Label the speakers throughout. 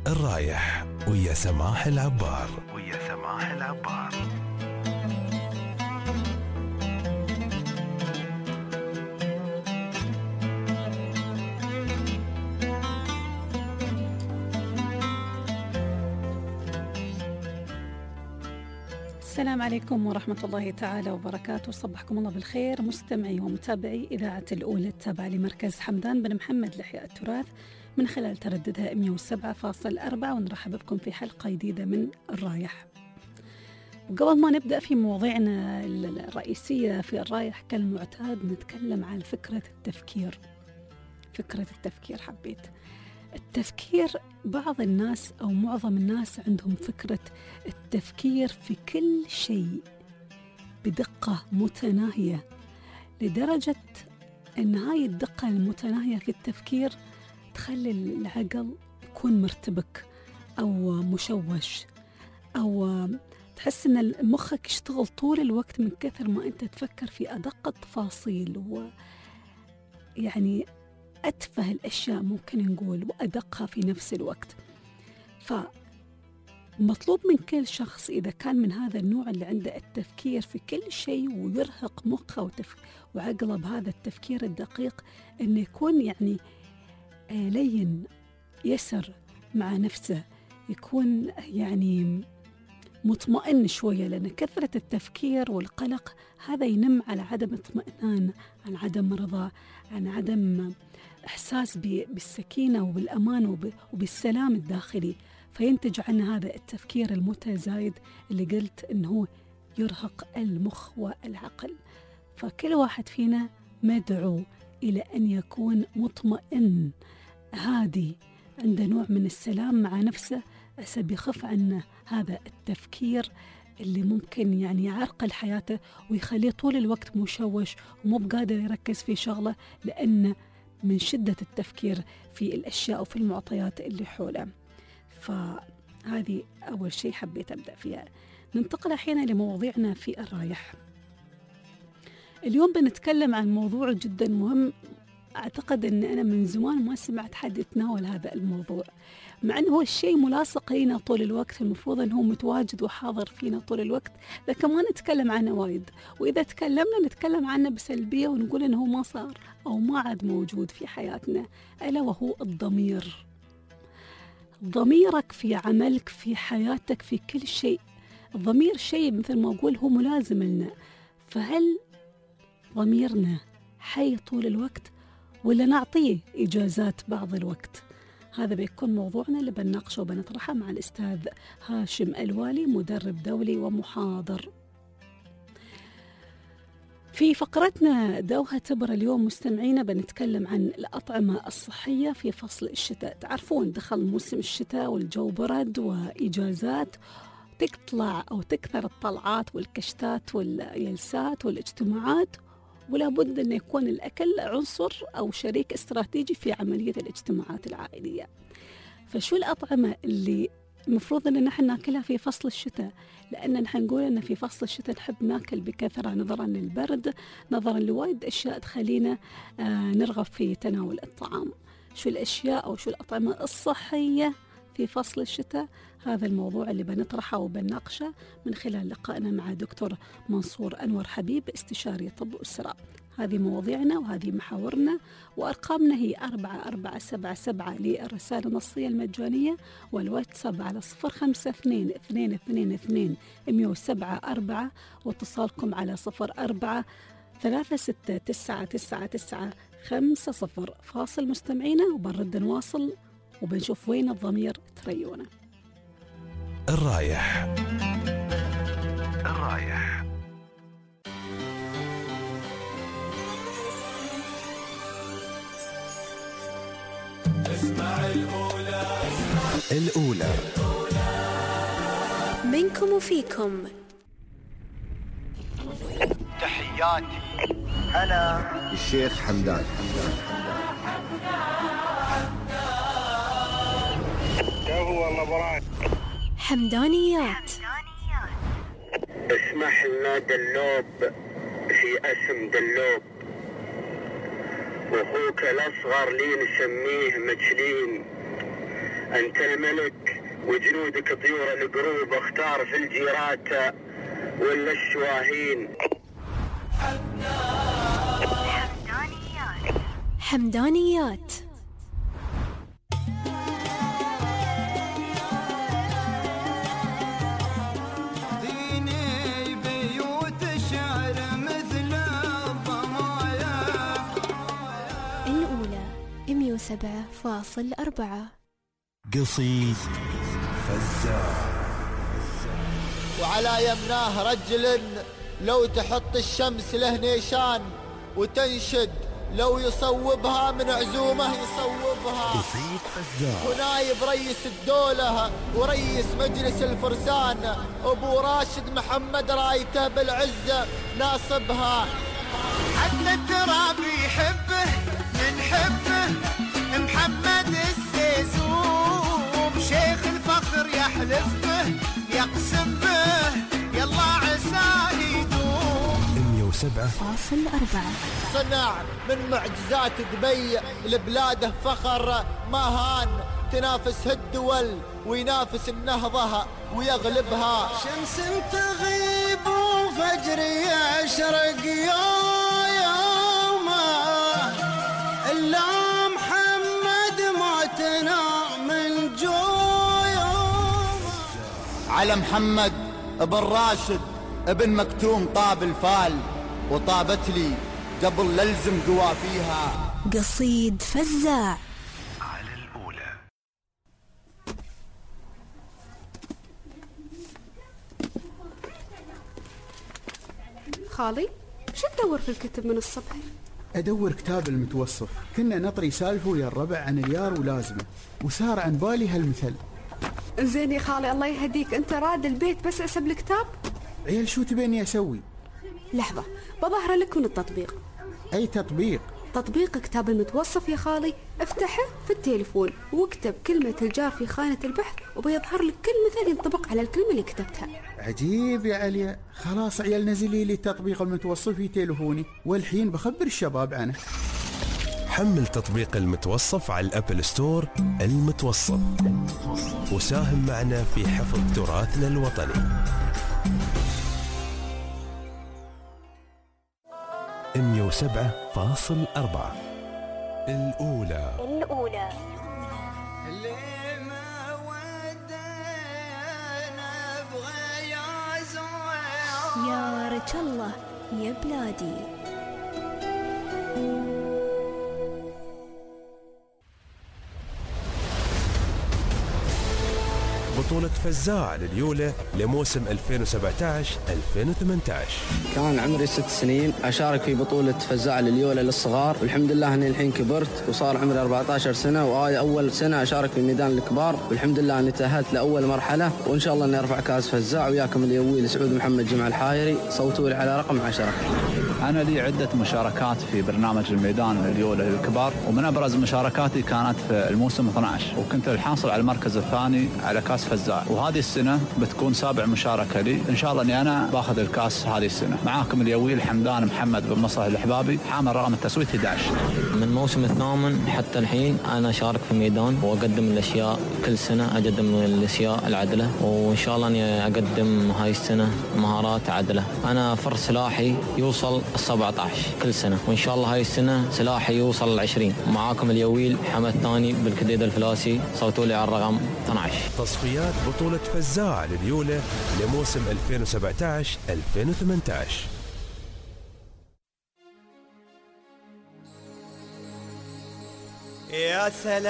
Speaker 1: الرايح ويا سماح العبار.
Speaker 2: السلام عليكم ورحمة الله تعالى وبركاته. صبحكم الله بالخير مستمعي ومتابعي إذاعة الأولى التابعة لمركز حمدان بن محمد لإحياء التراث من خلال ترددها 107.4، ونرحب بكم في حلقة جديدة من الرايح. وقبل ما نبدأ في مواضيعنا الرئيسية في الرايح كالمعتاد نتكلم عن فكرة التفكير. حبيت التفكير، بعض الناس أو معظم الناس عندهم فكرة التفكير في كل شيء بدقة متناهية، لدرجة أن هاي الدقة المتناهية في التفكير تخلي العقل يكون مرتبك أو مشوش، أو تحس أن مخك يشتغل طول الوقت من كثر ما أنت تفكر في أدق التفاصيل، ويعني أتفه الأشياء ممكن نقول وأدقها في نفس الوقت. فمطلوب من كل شخص إذا كان من هذا النوع اللي عنده التفكير في كل شيء ويرهق مخه وعقله بهذا التفكير الدقيق، أنه يكون يعني لين يسر مع نفسه، يكون يعني مطمئن شوية، لأن كثرة التفكير والقلق هذا ينم على عدم اطمئنان، عن عدم رضا، عن عدم إحساس بالسكينة وبالأمان وبالسلام الداخلي، فينتج عنه هذا التفكير المتزايد اللي قلت إنه يرهق المخ والعقل. فكل واحد فينا مدعو إلى أن يكون مطمئن هادي، عنده نوع من السلام مع نفسه، عسى بيخف عنه هذا التفكير اللي ممكن يعني يعرقل حياته ويخليه طول الوقت مشوش ومو بقادر يركز في شغله، لأن من شدة التفكير في الأشياء وفي المعطيات اللي حوله. فهذه أول شيء حبيت أبدأ فيها. ننتقل أحيانا لمواضيعنا في الرايح. اليوم بنتكلم عن موضوع جدا مهم، أعتقد أن أنا من زمان ما سمعت حد يتناول هذا الموضوع، مع أنه هو الشيء ملاصق لنا طول الوقت، المفروض أنه متواجد وحاضر فينا طول الوقت، لكن ما نتكلم عنه وايد، وإذا تكلمنا نتكلم عنه بسلبية ونقول أنه ما صار أو ما عاد موجود في حياتنا، ألا وهو الضمير. ضميرك في عملك، في حياتك، في كل شيء. الضمير شيء مثل ما أقول هو ملازم لنا، فهل ضميرنا حي طول الوقت ولا نعطيه إجازات بعض الوقت؟ هذا بيكون موضوعنا اللي بنناقشه وبنطرحه مع الأستاذ هاشم الوالي، مدرب دولي ومحاضر. في فقرتنا دوها تبر اليوم مستمعينا بنتكلم عن الأطعمة الصحية في فصل الشتاء. تعرفون دخل موسم الشتاء والجو برد وإجازات، تطلع أو تكثر الطلعات والكشتات والجلسات والاجتماعات، ولا بد أن يكون الأكل عنصر أو شريك استراتيجي في عملية الاجتماعات العائلية. فشو الأطعمة اللي المفروض أن نحن ناكلها في فصل الشتاء؟ لأن نحن نقول أن في فصل الشتاء نحب ناكل بكثرة نظرا للبرد، نظرا لوايد أشياء تخلينا نرغب في تناول الطعام. شو الأشياء أو شو الأطعمة الصحية في فصل الشتاء؟ هذا الموضوع اللي بنطرحه وبنناقشه من خلال لقائنا مع دكتور منصور أنور حبيب، استشاري طب أسرة. هذه مواضيعنا وهذه محاورنا، وأرقامنا هي 4477 للرسالة النصية المجانية، والواتساب على 0552222174، واتصالكم على 0436999950. فاصل مستمعينا وبنرد نواصل وبنشوف وين الضمير تريونه.
Speaker 1: الرايح.
Speaker 3: اسمع
Speaker 1: الأولى
Speaker 4: منكم وفيكم.
Speaker 3: تحياتي أنا
Speaker 5: الشيخ حمدان.
Speaker 3: هو مبارك
Speaker 4: حمدانيات.
Speaker 3: اسمح لنا دلوب في اسم دلوب، واخوك الاصغر لي نسميه مجلين. أنت الملك وجنودك طيور القروب، اختار في الجيرات ولا الشواهين.
Speaker 4: حمدانيات.
Speaker 5: ديني بيوت الشعر مثل الضمايا.
Speaker 4: الأولى 107.4.
Speaker 1: قصيد فزاع.
Speaker 5: وعلى يمناه رجل لو تحط الشمس له نيشان، وتنشد لو يصوبها من عزومه يصوبها.
Speaker 1: قصيد فزاع.
Speaker 5: ونايب رئيس الدولة ورئيس مجلس الفرسان أبو راشد محمد رايته بالعزة ناصبها. حتى التراب يحبه من حبه محمد السيسوم، شيخ الفخر يحلف به يقسم به يلا عساه يدوم.
Speaker 4: 107.4.
Speaker 5: صنع من معجزات دبي لبلاده فخر ما هان، تنافس الدول وينافس النهضة ويغلبها. شمس تغيب وفجر يشرق يومه، إلا محمد موتنا من جويومه. على محمد ابن راشد ابن مكتوم طاب الفال، وطابت لي قبل للزم قوافيها.
Speaker 4: قصيد فزاع.
Speaker 1: على الأولى.
Speaker 6: خالي، شو تدور في الكتب من الصبح؟
Speaker 7: أدور كتاب المتوصف. كنا نطري سالفه ويا الربع عن اليار ولازمه، وصار عن بالي هالمثل.
Speaker 6: زين يا خالي الله يهديك، انت راد البيت بس اسب الكتاب؟
Speaker 7: عيال شو تبيني أسوي؟
Speaker 6: لحظة بظهر لك من التطبيق.
Speaker 7: أي تطبيق؟
Speaker 6: تطبيق كتاب المتوصف يا خالي، افتحه في التليفون واكتب كلمة الجار في خانة البحث وبيظهر لك كل مثل ينطبق على الكلمة اللي كتبتها.
Speaker 7: عجيب يا عليا. خلاص عيال نزلي لي تطبيق المتوصف في تليفوني، والحين بخبر الشباب عنه.
Speaker 1: حمل تطبيق المتوصف على الأبل ستور. المتوصف، وساهم معنا في حفظ تراثنا الوطني. 107.4. الأولى.
Speaker 4: يا رج الله يا بلادي.
Speaker 1: بطولة فزاع لليولة لموسم 2017-2018.
Speaker 8: كان عمري 6 سنين أشارك في بطولة فزاع لليولة للصغار، والحمد لله أني الحين كبرت وصار عمري 14 سنة، وهاي أول سنة أشارك في ميدان الكبار، والحمد لله أني تأهلت لأول مرحلة، وإن شاء الله أني أرفع كأس فزاع وياكم اليويل سعود محمد جمع الحايري. صوتوا لي على رقم 10.
Speaker 9: أنا لي عدة مشاركات في برنامج الميدان اليولة للكبار، ومن أبرز مشاركاتي كانت في الموسم 12، وكنت الحاصل على المركز الثاني على كأس فزاع، وهذه السنة بتكون 7 مشاركة لي، إن شاء الله أني أنا باخذ الكأس هذه السنة. معاكم اليويل حمدان محمد بن مصر الحبابي، حامل رقم التسويت 11.
Speaker 8: من موسم 8 حتى الحين أنا أشارك في الميدان وأقدم الأشياء كل سنة، أقدم الأشياء العدلة، وإن شاء الله أني أقدم هاي السنة مهارات عدلة. أنا فرد سلاحي يوصل 17 كل سنة، وإن شاء الله هاي السنة سلاحي يوصل 20. معاكم اليويل حمد ثاني بالكديد الفلاسي، صوتوا لي على الرقم 12.
Speaker 1: تصفيات بطولة فزاع لليولة لموسم 2017-2018.
Speaker 5: يا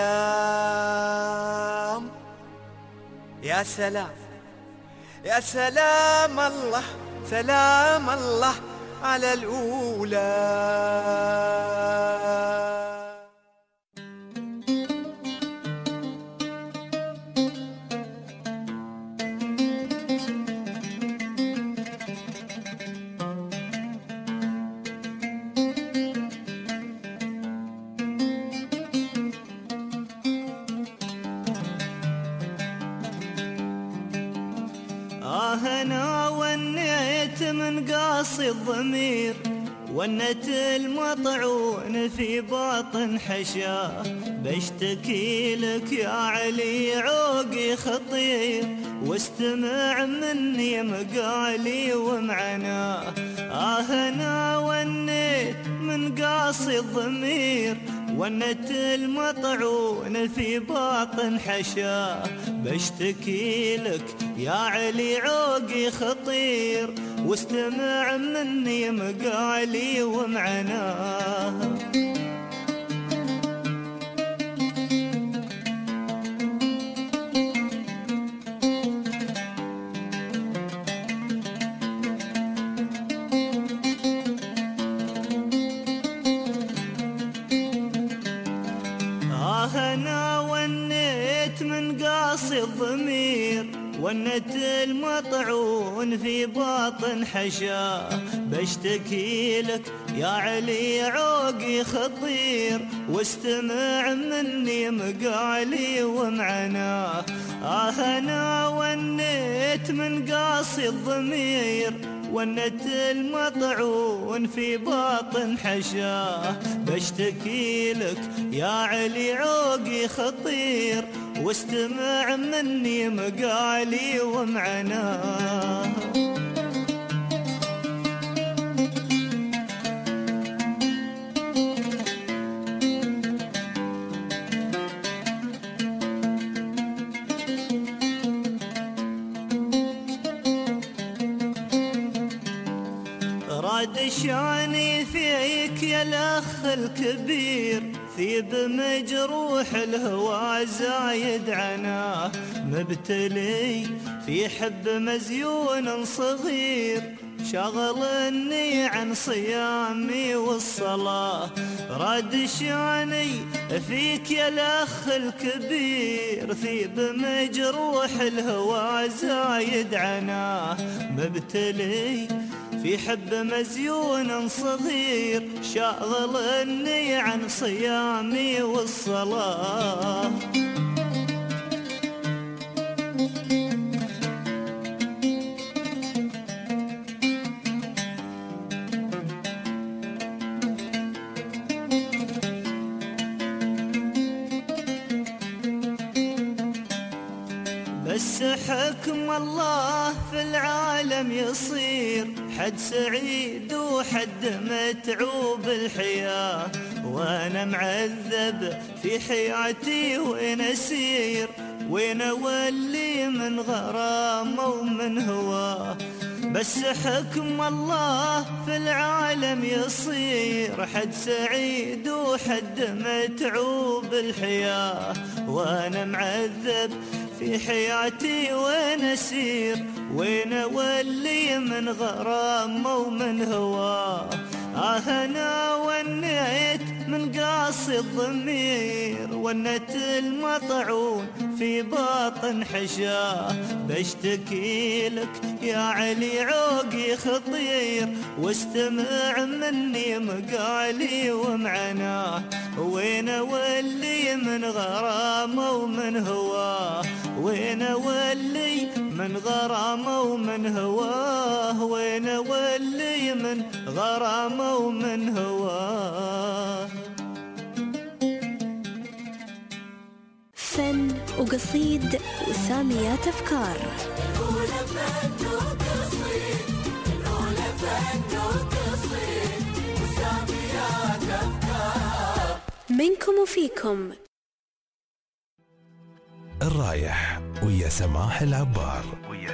Speaker 5: سلام يا سلام يا سلام الله، سلام الله على الأولى. أنا ونيت من قاصي الضمير
Speaker 10: والنت المطعون في باطن حشاه، بشتكي لك يا علي عوقي خطير، واستمع مني مقالي ومعناه. أنا ونيت من قاصي الضمير، والنت المطعون في باطن حشاه، بشتكي لك يا علي عوقي خطير، واستمع مني مقالي ومعناه. أنا ونيت من قاصي الضمير، والنت المطعون في باطن حشاه، بشتكي لك يا علي عوقي خطير، واستمع مني مقالي ومعناه. أنا ونيت من قاصي الضمير، والنت المطعون في باطن حشاه، بشتكي لك يا علي عوقي خطير، واستمع مني مقالي ومعناه. راد شاني فيك يا الأخ الكبير، ثيب مجروح الهوى زايد عناه، مبتلي في حب مزيون صغير، شغلني عن صيامي والصلاة. راد شاني فيك يا الأخ الكبير، ثيب مجروح الهوى زايد عناه، مبتلي في حب مزيون صغير، شاغلني عن صيامي والصلاة. بس حكم الله في العالم يصير، حد سعيد وحد متعوب الحياة، وانا معذب في حياتي وين اسير، وين اولي من غرامه ومن هواه. بس حكم الله في العالم يصير، حد سعيد وحد متعوب الحياة، وانا معذب في حياتي وين اسير، وين اولي من غرامه ومن هواه. أنا ونيت من قاصي الضمير، والنت المطعون في باطن حشاه، بشتكي لك يا علي عوقي خطير، واستمع مني مقالي ومعناه. وين اولي من غرامه ومن هواه، وين اولي من غرامه ومن هواه، وين اولي من غرامه ومن هواه.
Speaker 4: فن وقصيد وساميات أفكار. منكم وفيكم.
Speaker 1: الرايح ويا سماح العبار.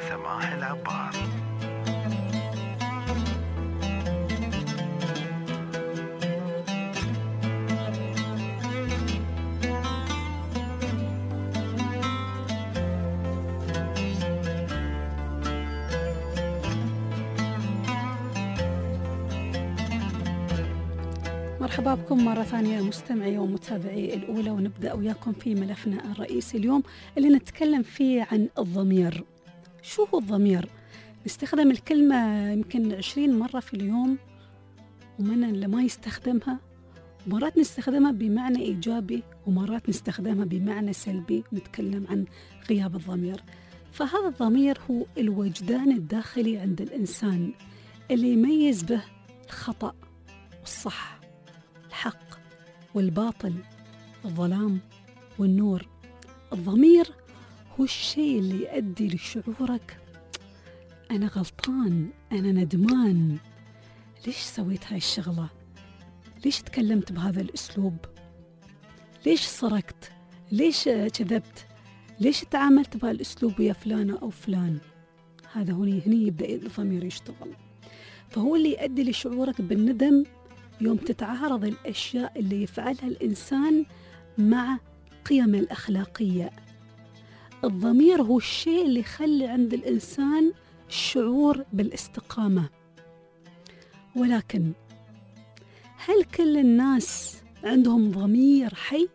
Speaker 2: مرحبا بكم مرة ثانية مستمعي ومتابعي الأولى، ونبدأ وياكم في ملفنا الرئيسي اليوم اللي نتكلم فيه عن الضمير. شو هو الضمير؟ نستخدم الكلمة يمكن 20 مرة في اليوم، ومن اللي ما يستخدمها، مرات نستخدمها بمعنى إيجابي ومرات نستخدمها بمعنى سلبي، نتكلم عن غياب الضمير. فهذا الضمير هو الوجدان الداخلي عند الإنسان اللي يميز به الخطأ والصح، الحق والباطل، الظلام والنور. الضمير هو الشيء اللي يؤدي لشعورك أنا غلطان، أنا ندمان، ليش سويت هاي الشغلة؟ ليش تكلمت بهذا الأسلوب؟ ليش سرقت؟ ليش كذبت؟ ليش تعاملت بهالأسلوب ويا فلانة أو فلان؟ هذا هني يبدأ الضمير يشتغل. فهو اللي يؤدي لشعورك بالندم يوم تتعارض الأشياء اللي يفعلها الإنسان مع قيمه الأخلاقية. الضمير هو الشيء اللي يخلي عند الإنسان الشعور بالاستقامة. ولكن هل كل الناس عندهم ضمير حي؟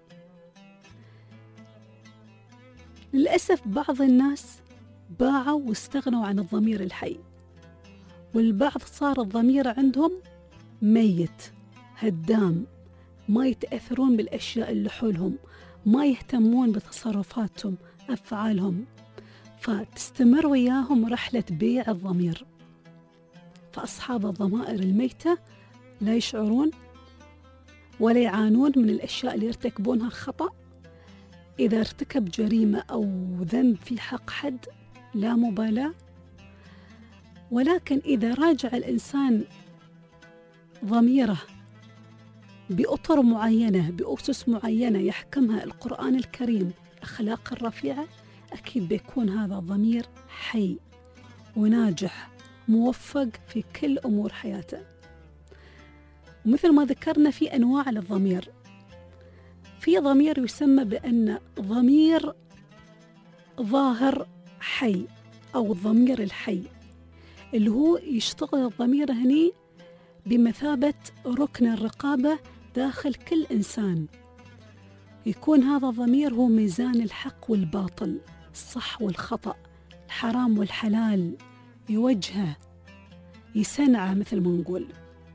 Speaker 2: للأسف بعض الناس باعوا واستغنوا عن الضمير الحي، والبعض صار الضمير عندهم ميت هدام، ما يتأثرون بالأشياء اللي حولهم، ما يهتمون بتصرفاتهم أفعالهم، فتستمر وياهم رحلة بيع الضمير. فأصحاب الضمائر الميتة لا يشعرون ولا يعانون من الأشياء اللي يرتكبونها خطأ. إذا ارتكب جريمة أو ذنب في حق حد لا مبالاة. ولكن إذا راجع الإنسان ضميره بأطر معينة، بأسس معينة يحكمها القرآن الكريم، الأخلاق الرفيعة، أكيد بيكون هذا الضمير حي وناجح موفق في كل أمور حياته. ومثل ما ذكرنا في أنواع للضمير، في ضمير يسمى بأن ضمير ظاهر حي أو الضمير الحي، اللي هو يشتغل الضمير هني بمثابة ركن الرقابة داخل كل إنسان. يكون هذا الضمير هو ميزان الحق والباطل، الصح والخطأ، الحرام والحلال، يوجهه يسنعه مثل ما نقول.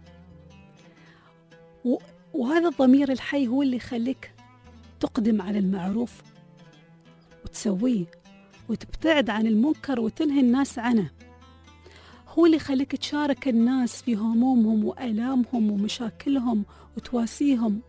Speaker 2: وهذا الضمير الحي هو اللي يخليك تقدم على المعروف وتسويه، وتبتعد عن المنكر وتنهي الناس عنه. هو اللي يخليك تشارك الناس في همومهم وآلامهم ومشاكلهم وتواسيهم.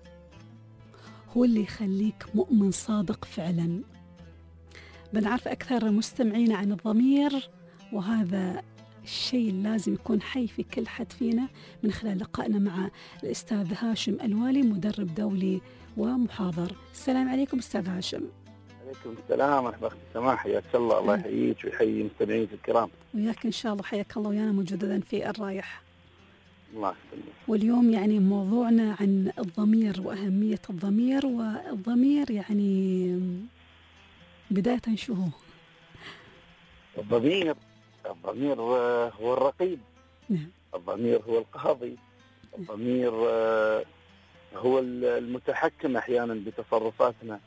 Speaker 2: هو اللي يخليك مؤمن صادق فعلا. بنعرف أكثر مستمعين عن الضمير، وهذا الشيء لازم يكون حي في كل حد فينا من خلال لقائنا مع الأستاذ هاشم الوالي، مدرب دولي ومحاضر. السلام عليكم أستاذ هاشم.
Speaker 11: عليكم السلام ورحمة الله وبركاته. حياك الله يحييك ويحيي المستمعين الكرام.
Speaker 2: وياك إن شاء الله، حياك الله ويانا مجددا في الرايح.
Speaker 11: الله يسلمك.
Speaker 2: واليوم يعني موضوعنا عن الضمير وأهمية الضمير. والضمير يعني بداية شو هو؟
Speaker 11: الضمير هو الرقيب. نعم. الضمير هو القاضي. الضمير هو المتحكم أحيانا بتصرفاتنا.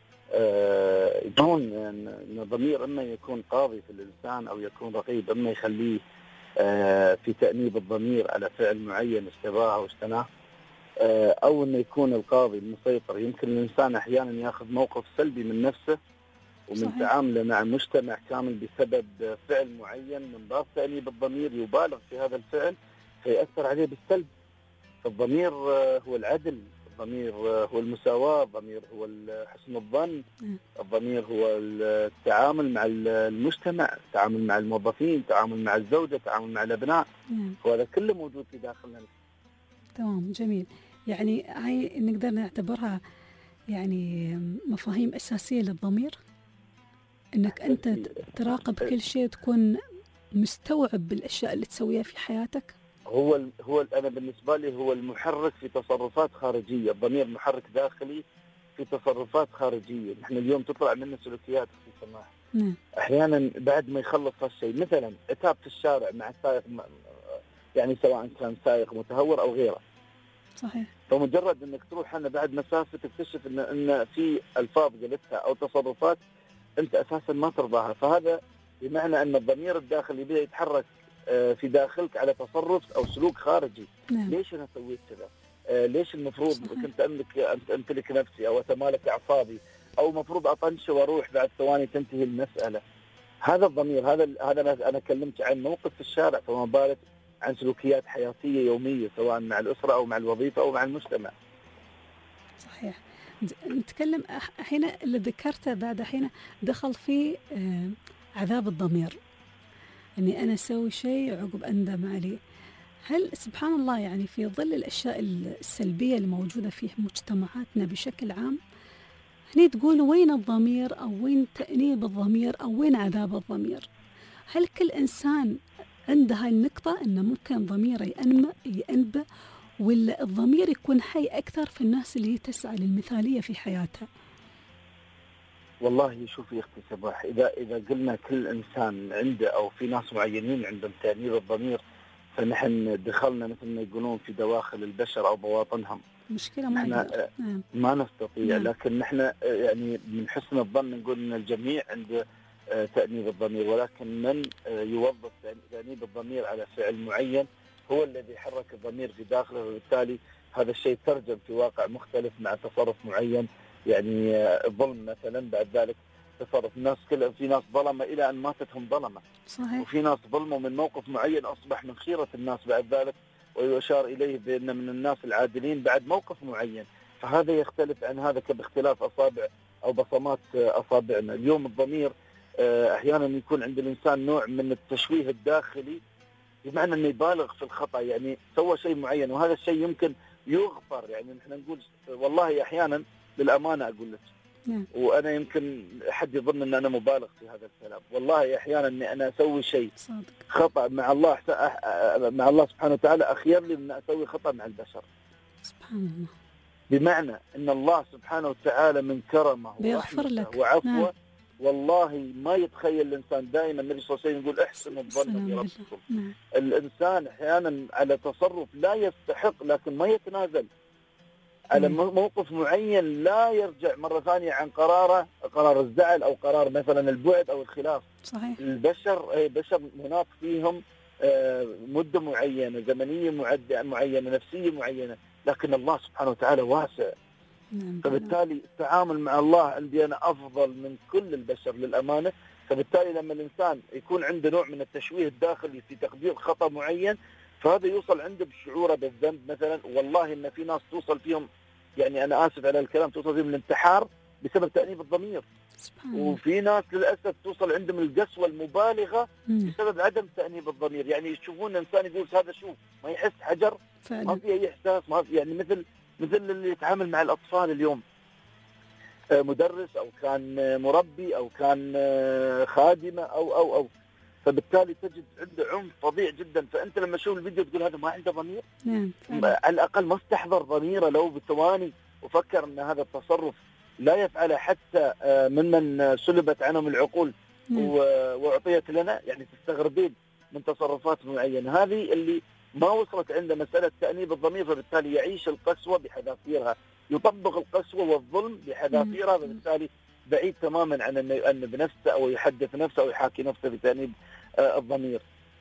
Speaker 11: يكون ان الضمير اما يكون قاضي في الانسان او يكون رقيب، اما يخليه في تأنيب الضمير على فعل معين اشتباه او اجتناه، او انه يكون القاضي المسيطر. يمكن الانسان احيانا ياخذ موقف سلبي من نفسه ومن صحيح. تعامله مع مجتمع كامل بسبب فعل معين، من باب تأنيب الضمير يبالغ في هذا الفعل فيأثر عليه بالسلب. فالضمير هو العدل، الضمير هو المساواة، الضمير هو حسن الظن، الضمير هو التعامل مع المجتمع، التعامل مع الموظفين، التعامل مع الزوجة، التعامل مع الأبناء. وهذا كله موجود في داخلنا.
Speaker 2: تمام، جميل. يعني هاي نقدر نعتبرها يعني مفاهيم أساسية للضمير، أنك أنت تراقب كل شيء، تكون مستوعب بالأشياء اللي تسويها في حياتك.
Speaker 11: هو أنا بالنسبة لي هو المحرك في تصرفات خارجية. الضمير محرك داخلي في تصرفات خارجية. نحن اليوم تطلع منا سلوكيات في السماح. أحيانا بعد ما يخلص هالشيء، مثلا عتاب في الشارع مع السائق، يعني سواء كان سائق متهور أو غيره.
Speaker 2: صحيح.
Speaker 11: فمجرد أنك تروح أنا بعد مسافة تكتشف أن في ألفاظ قلتها أو تصرفات أنت أساسا ما ترضاها. فهذا بمعنى أن الضمير الداخلي يبدأ يتحرك في داخلك على تصرف أو سلوك خارجي. ليش أنا سويت كذا؟ ليش المفروض كنت أمتلك نفسي أو أتمالك أعصابي، أو مفروض أطنش وأروح بعد ثواني تنتهي المسألة. هذا الضمير، هذا أنا كلمت عن موقف في الشارع، فما بالك عن سلوكيات حياتية يومية سواء مع الأسرة أو مع الوظيفة أو مع المجتمع.
Speaker 2: صحيح. نتكلم حين اللي ذكرته بعد حين دخل في عذاب الضمير، أني أنا أسوي شيء عقب أندم عليه. هل سبحان الله يعني في ظل الأشياء السلبية الموجودة في مجتمعاتنا بشكل عام، هني تقول وين الضمير أو وين تأنيب الضمير أو وين عذاب الضمير؟ هل كل إنسان عنده هاي النقطة أنه ممكن ضميره ينبه، ولا الضمير يكون حي أكثر في الناس اللي تسعى للمثالية في حياتها؟
Speaker 11: والله شوفي يا أختي صباح، إذا قلنا كل إنسان عنده أو في ناس معينين عندهم تأنيب الضمير، فنحن دخلنا مثل ما يقولون في دواخل البشر أو بواطنهم.
Speaker 2: مشكلة
Speaker 11: ما نستطيع. لكن نحن يعني من حسن الظن نقول أن الجميع عنده تأنيب الضمير، ولكن من يوظف تأنيب الضمير على فعل معين هو الذي يحرك الضمير في داخله، وبالتالي هذا الشيء ترجم في واقع مختلف مع تصرف معين. يعني الظلم مثلا، بعد ذلك تصرف الناس في ناس ظلمة إلى أن ماتتهم ظلمة،
Speaker 2: صحيح.
Speaker 11: وفي ناس ظلموا من موقف معين أصبح من خيرة الناس بعد ذلك، ويشار إليه بأن من الناس العادلين بعد موقف معين. فهذا يختلف عن هذا باختلاف أصابع أو بصمات أصابعنا. اليوم الضمير أحيانا يكون عند الإنسان نوع من التشويه الداخلي، بمعنى أنه يبالغ في الخطأ، يعني سوى شيء معين وهذا الشيء يمكن يغفر. يعني نحن نقول والله أحيانا للأمانة أقول لك، وأنا يمكن حد يظن أن أنا مبالغ في هذا الكلام، والله أحيانا أني أنا أسوي شيء خطأ مع الله سبحانه وتعالى أخير لي من أسوي خطأ مع البشر.
Speaker 2: سبحان الله.
Speaker 11: بمعنى أن الله سبحانه وتعالى من كرمه
Speaker 2: ورحمته
Speaker 11: وعفوه والله ما يتخيل الإنسان. دائما النبي صلى الله عليه وسلم يقول احسنوا الظن بربكم. الإنسان أحيانا على تصرف لا يستحق لكن ما يتنازل، على موقف معين لا يرجع مرة ثانية عن قرار الزعل أو قرار مثلا البعد أو الخلاف.
Speaker 2: صحيح.
Speaker 11: البشر مناط فيهم مدة معينة زمنية معينة نفسية معينة، لكن الله سبحانه وتعالى واسع. فبالتالي التعامل مع الله عندي أنا أفضل من كل البشر للأمانة. فبالتالي لما الإنسان يكون عنده نوع من التشويه الداخلي في تقدير خطأ معين، فهذا يوصل عنده بشعوره بالذنب مثلا. والله إن في ناس توصل فيهم، يعني أنا آسف على الكلام، توصل فيهم الانتحار بسبب تأنيب الضمير. وفي ناس للأسف توصل عندهم القسوة المبالغة بسبب عدم تأنيب الضمير. يعني يشوفون إنسان يقول هذا شو ما يحس حجر، ما في أي إحساس، ما في، يعني مثل اللي يتعامل مع الأطفال اليوم، مدرس أو كان مربي أو كان خادمة أو فبالتالي تجد عنده عنف فظيع جدا. فأنت لما تشوف الفيديو تقول هذا ما عنده ضمير. على الأقل ما استحضر ضميره لو بثواني وفكر أن هذا التصرف لا يفعله حتى ممن سلبت عنهم العقول وأعطيت لنا. يعني تستغربين من تصرفات معينة. هذه اللي ما وصلت عنده مسألة تأنيب الضمير، فبالتالي يعيش القسوة بحذافيرها، يطبق القسوة والظلم بحذافيرها، فبالتالي بعيد تماما عن أنه يؤنب نفسه أو يحدث نفسه أو يحاكي نفسه بتأنيب الضمير.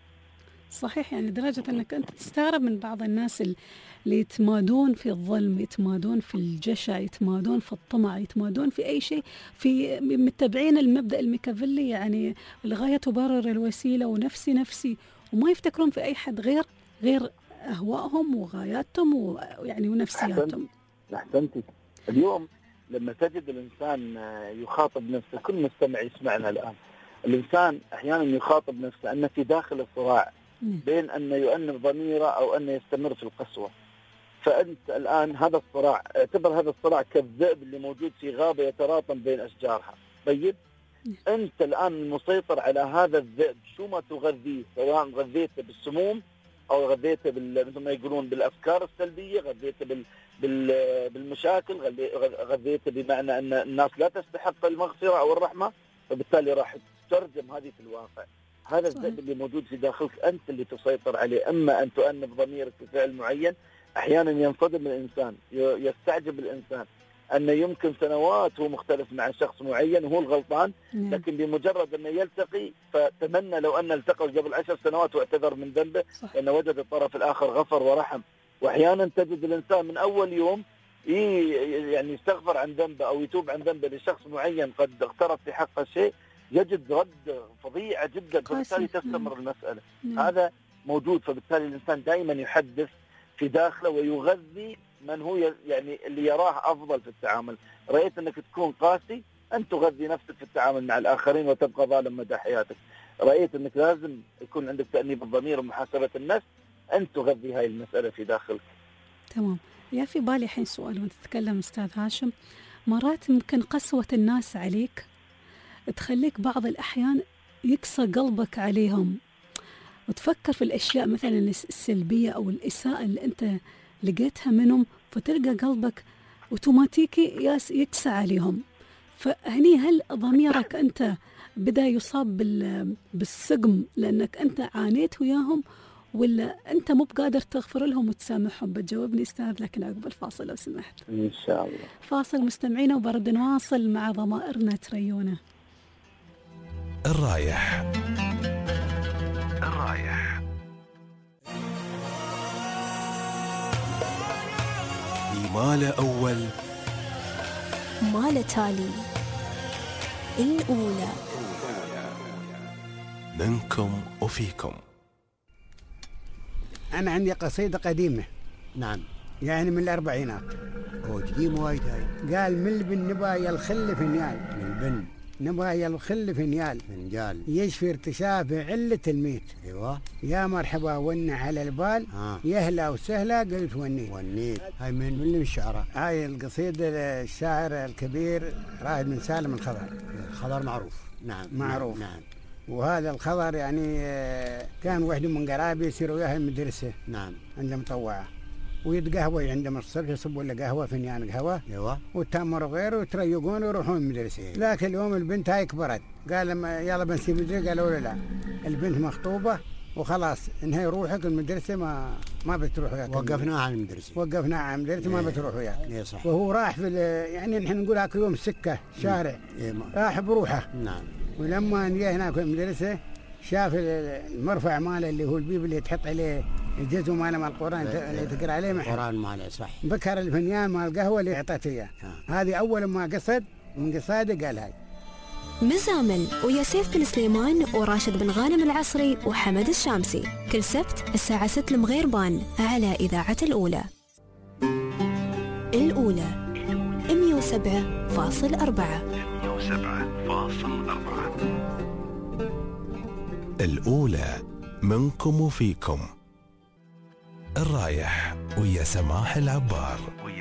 Speaker 2: صحيح. يعني لدرجة أنك أنت تستغرب من بعض الناس اللي يتمادون في الظلم، يتمادون في الجشع، يتمادون في الطمع، يتمادون في أي شيء، في متبعين المبدأ الميكافيلي، يعني الغاية تبرر الوسيلة ونفسي، وما يفتكرون في أي حد غير أهوائهم وغاياتهم ويعني ونفسياتهم.
Speaker 11: أحسنتي. اليوم لما تجد الإنسان يخاطب نفسه، كل مستمع يسمعنا الآن، الإنسان أحيانا يخاطب نفسه أنه في داخل الصراع بين أن يؤنب ضميره أو أن يستمر في القسوة. فأنت الآن هذا الصراع، اعتبر هذا الصراع كالذئب اللي موجود في غابة يتراطم بين أشجارها. طيب أنت الآن المسيطر على هذا الذئب، شو ما تغذيه، سواء غذيته بالسموم أو غذيته مثل ما يقولون بالأفكار السلبية، غذيته بالمشاكل، غذيته بمعنى أن الناس لا تستحق المغفرة أو الرحمة، فبالتالي راح تترجم هذه في الواقع. هذا الذئب اللي موجود في داخلك أنت اللي تسيطر عليه. أما أن تؤنب ضميرك في فعل معين، أحيانا ينصدم الإنسان، يستعجب الإنسان أنه يمكن سنوات هو مختلف مع شخص معين وهو الغلطان، لكن بمجرد أنه يلتقي فتمنى لو أن التقوا قبل 10 سنوات واعتذر من ذنبه، لأنه وجد الطرف الآخر غفر ورحم. وأحيانا تجد الإنسان من أول يوم يعني يستغفر عن ذنبه أو يتوب عن ذنبه لشخص معين قد اقترف في حقه شيء، يجد رد فظيعة جدا، فبالتالي تستمر المسألة. موجود، فبالتالي الإنسان دائما يحدث في داخله ويغذي من هو يعني اللي يراه أفضل في التعامل. رأيت أنك تكون قاسي، أن تغذي نفسك في التعامل مع الآخرين وتبقى ظالم مدى حياتك. رأيت أنك لازم يكون عندك تأنيب الضمير ومحاسبة النفس، أن تغذي هاي المسألة في داخلك.
Speaker 2: تمام. يا في بالي حين سؤال وانت تتكلم أستاذ هاشم، مرات ممكن قسوة الناس عليك تخليك بعض الأحيان يكسى قلبك عليهم، وتفكر في الأشياء مثلا السلبية أو الإساءة اللي أنت لقيتها منهم، فتلقى قلبك أوتوماتيكي يكسى عليهم. فهني هل ضميرك أنت بدأ يصاب بالسقم لأنك أنت عانيت وياهم، ولا أنت مو بقادر تغفر لهم وتسامحهم؟ بتجاوبني أستاذ لكن عقب الفاصل لو سمحت.
Speaker 11: إن شاء الله.
Speaker 2: فاصل مستمعينا وبرد نواصل مع ضمائرنا تريونا.
Speaker 1: الرايح ما له أول
Speaker 4: ما له تالي. الأولى
Speaker 1: منكم وفيكم.
Speaker 12: أنا عندي قصيدة قديمة.
Speaker 13: نعم.
Speaker 12: يعني من الأربعينات.
Speaker 13: قديم وايد هاي.
Speaker 12: قال من البن نبايا الخل فنيال.
Speaker 13: من البن
Speaker 12: نبايا الخل فنيال.
Speaker 13: فنجال.
Speaker 12: يشفي ارتشاف علة الميت.
Speaker 13: ايوه.
Speaker 12: يا مرحبا ون على البال. يهلا وسهلا قلت ونيت.
Speaker 13: هاي من الشعراء.
Speaker 12: هاي القصيدة الشاعر الكبير رائد بن سالم الخضر.
Speaker 13: الخضر معروف. نعم.
Speaker 12: معروف.
Speaker 13: نعم.
Speaker 12: وهذا الخضر يعني كان وحده من قرابي يصيروا وياها المدرسة.
Speaker 13: نعم.
Speaker 12: عنده مطوعة ويتقهوى عندهم الصبح، يصبوا له قهوة فنيان قهوة.
Speaker 13: ايوه.
Speaker 12: وتمر وغيره وتريقون ويروحون المدرسة. لكن اليوم البنت هاي كبرت، قال لما يلا بنسيب المدرسة، قالوا لا البنت مخطوبة وخلاص انهي روحك المدرسة ما بتروح وياك.
Speaker 13: وقفناها عن المدرسة.
Speaker 12: ما بتروح وياك.
Speaker 13: ايه صح.
Speaker 12: وهو راح في يعني نحن نقول هاك اليوم سكة شارع. راح بروحه.
Speaker 13: نعم.
Speaker 12: ولما جاء هناك المدرسة شاف المرفع ماله اللي هو البيب اللي تحط عليه الجزء ماله مال القرآن اللي تقرأ عليه
Speaker 13: القرآن ماله صح.
Speaker 12: بكر الفنيان مال القهوة اللي اعطته اياه. هذه أول ما قصد من قصاده قال هاي.
Speaker 4: مزامل ويا سيف بن سليمان وراشد بن غانم العصري وحمد الشامسي، كل سبت الساعة 6 المغيربان على إذاعة الأولى. الأولى 107.4.
Speaker 1: الأولى منكم وفيكم. الرايح ويا سماح العبار.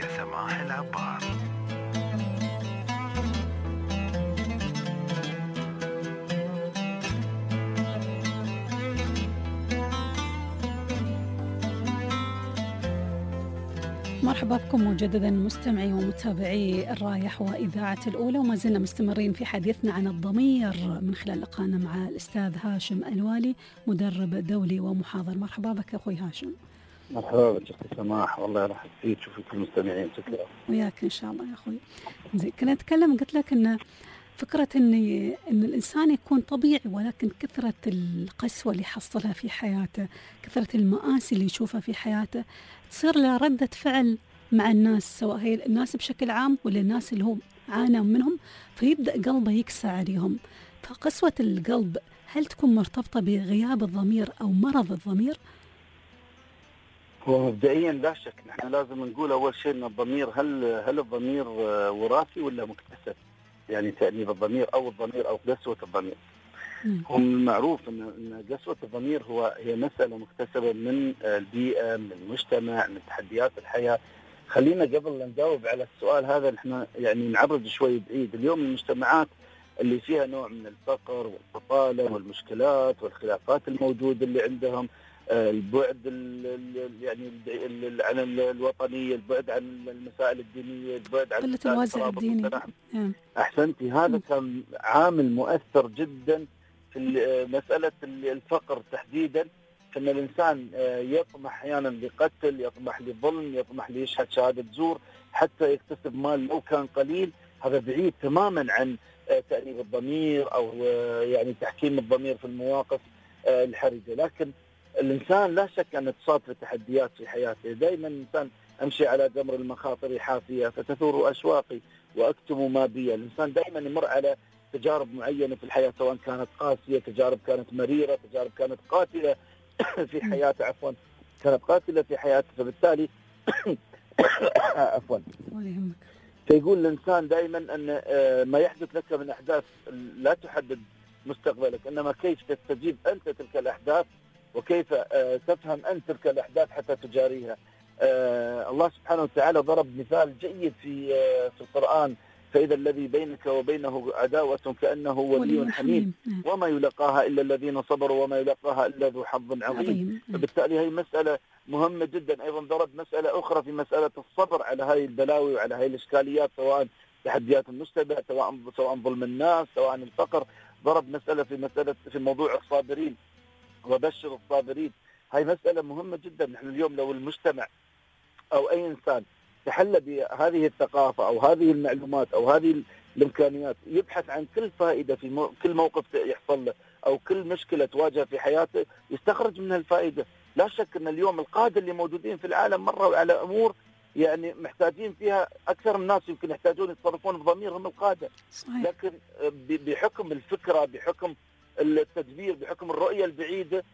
Speaker 2: مرحبا بكم مجددا مستمعي ومتابعي الرايح وإذاعة الأولى، وما زلنا مستمرين في حديثنا عن الضمير من خلال لقائنا مع الأستاذ هاشم الوالي، مدرب دولي ومحاضر. مرحبا بك أخوي هاشم.
Speaker 11: مرحبا بك أختي سماح، والله يرحب فيك وفي كل المستمعين. شكرا.
Speaker 2: وياك إن شاء الله يا أخوي. زين، كنا نتكلم قلت لك إن فكرة إن الإنسان يكون طبيعي، ولكن كثرة القسوة اللي حصلها في حياته، كثرة المآسي اللي يشوفها في حياته، تصير له ردة فعل مع الناس، سواء هي الناس بشكل عام ولا الناس اللي هو عانى منهم، فيبدأ قلبه يكسى عليهم. فقسوة القلب هل تكون مرتبطة بغياب الضمير أو مرض الضمير؟
Speaker 11: هو مبدئيا لا شك نحن لازم نقول أول شيء أن الضمير هل الضمير وراثي ولا مكتسب؟ يعني تأنيب الضمير أو الضمير أو قسوة الضمير. هو معروف أن قسوة الضمير هي مسألة مكتسبة من البيئة، من المجتمع، من تحديات الحياة. خلينا قبل لا نجاوب على السؤال هذا نحن يعني نعرض شوي بعيد. اليوم المجتمعات اللي فيها نوع من الفقر والبطالة والمشكلات والخلافات الموجودة اللي عندهم، البعد يعني عن الوطنية، البعد عن المسائل الدينية، البعد عن
Speaker 2: قلة الوازع الديني.
Speaker 11: أحسنتي، هذا كان عامل مؤثر جدا في مسألة الفقر تحديدا. فإن الإنسان يطمح أحيانا لقتل، يطمح لظلم، يطمح ليشهد شهادة زور حتى يكتسب مال لو كان قليل. هذا بعيد تماما عن تأنيب الضمير أو يعني تحكيم الضمير في المواقف الحرجة. لكن الإنسان لا شك أن تصاب في تحديات في حياته. دائما الإنسان أمشي على جمر المخاطر حافية فتثور أشواقي وأكتم ما بي. الإنسان دائما يمر على تجارب معينة في الحياة، سواء كانت قاسية، تجارب كانت مريرة، تجارب كانت قاتلة، في حياته، عفوا كانت قاتلة في حياته، فبالتالي عفوا فيقول الإنسان دائما أن ما يحدث لك من أحداث لا تحدد مستقبلك، إنما كيف تستجيب أنت تلك الأحداث وكيف تفهم أنت تلك الأحداث حتى تجاريها. الله سبحانه وتعالى ضرب مثال جيد في القرآن: فإذا الذي بينك وبينه عداوة كأنه ولي حميم وما يلقاها إلا الذين صبروا وما يلقاها إلا ذو حظ عظيم. فبالتالي هي مسألة مهمة جدا. أيضا ضرب مسألة أخرى في مسألة الصبر على هذه البلاوي وعلى هذه الإشكاليات، سواء تحديات المجتمع، سواء ظلم الناس، سواء الفقر. ضرب مسألة في موضوع الصابرين وبشر الصابرين. هاي مسألة مهمة جدا. نحن اليوم لو المجتمع أو أي إنسان تحلى بهذه الثقافة أو هذه المعلومات أو هذه الإمكانيات، يبحث عن كل فائدة في كل موقف يحصل له أو كل مشكلة تواجه في حياته يستخرج منها الفائدة. لا شك أن اليوم القادة اللي موجودين في العالم مروا على أمور يعني محتاجين فيها أكثر الناس يمكن يحتاجون يتصرفون بضميرهم القادة، لكن بحكم الفكرة، بحكم التدبير، بحكم الرؤية البعيدة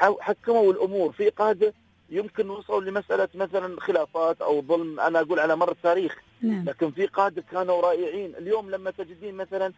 Speaker 11: حكموا الأمور. في قادة يمكن وصلوا لمسألة مثلا خلافات أو ظلم، أنا أقول على مر التاريخ، لكن في قادة كانوا رائعين. اليوم لما تجدين مثلا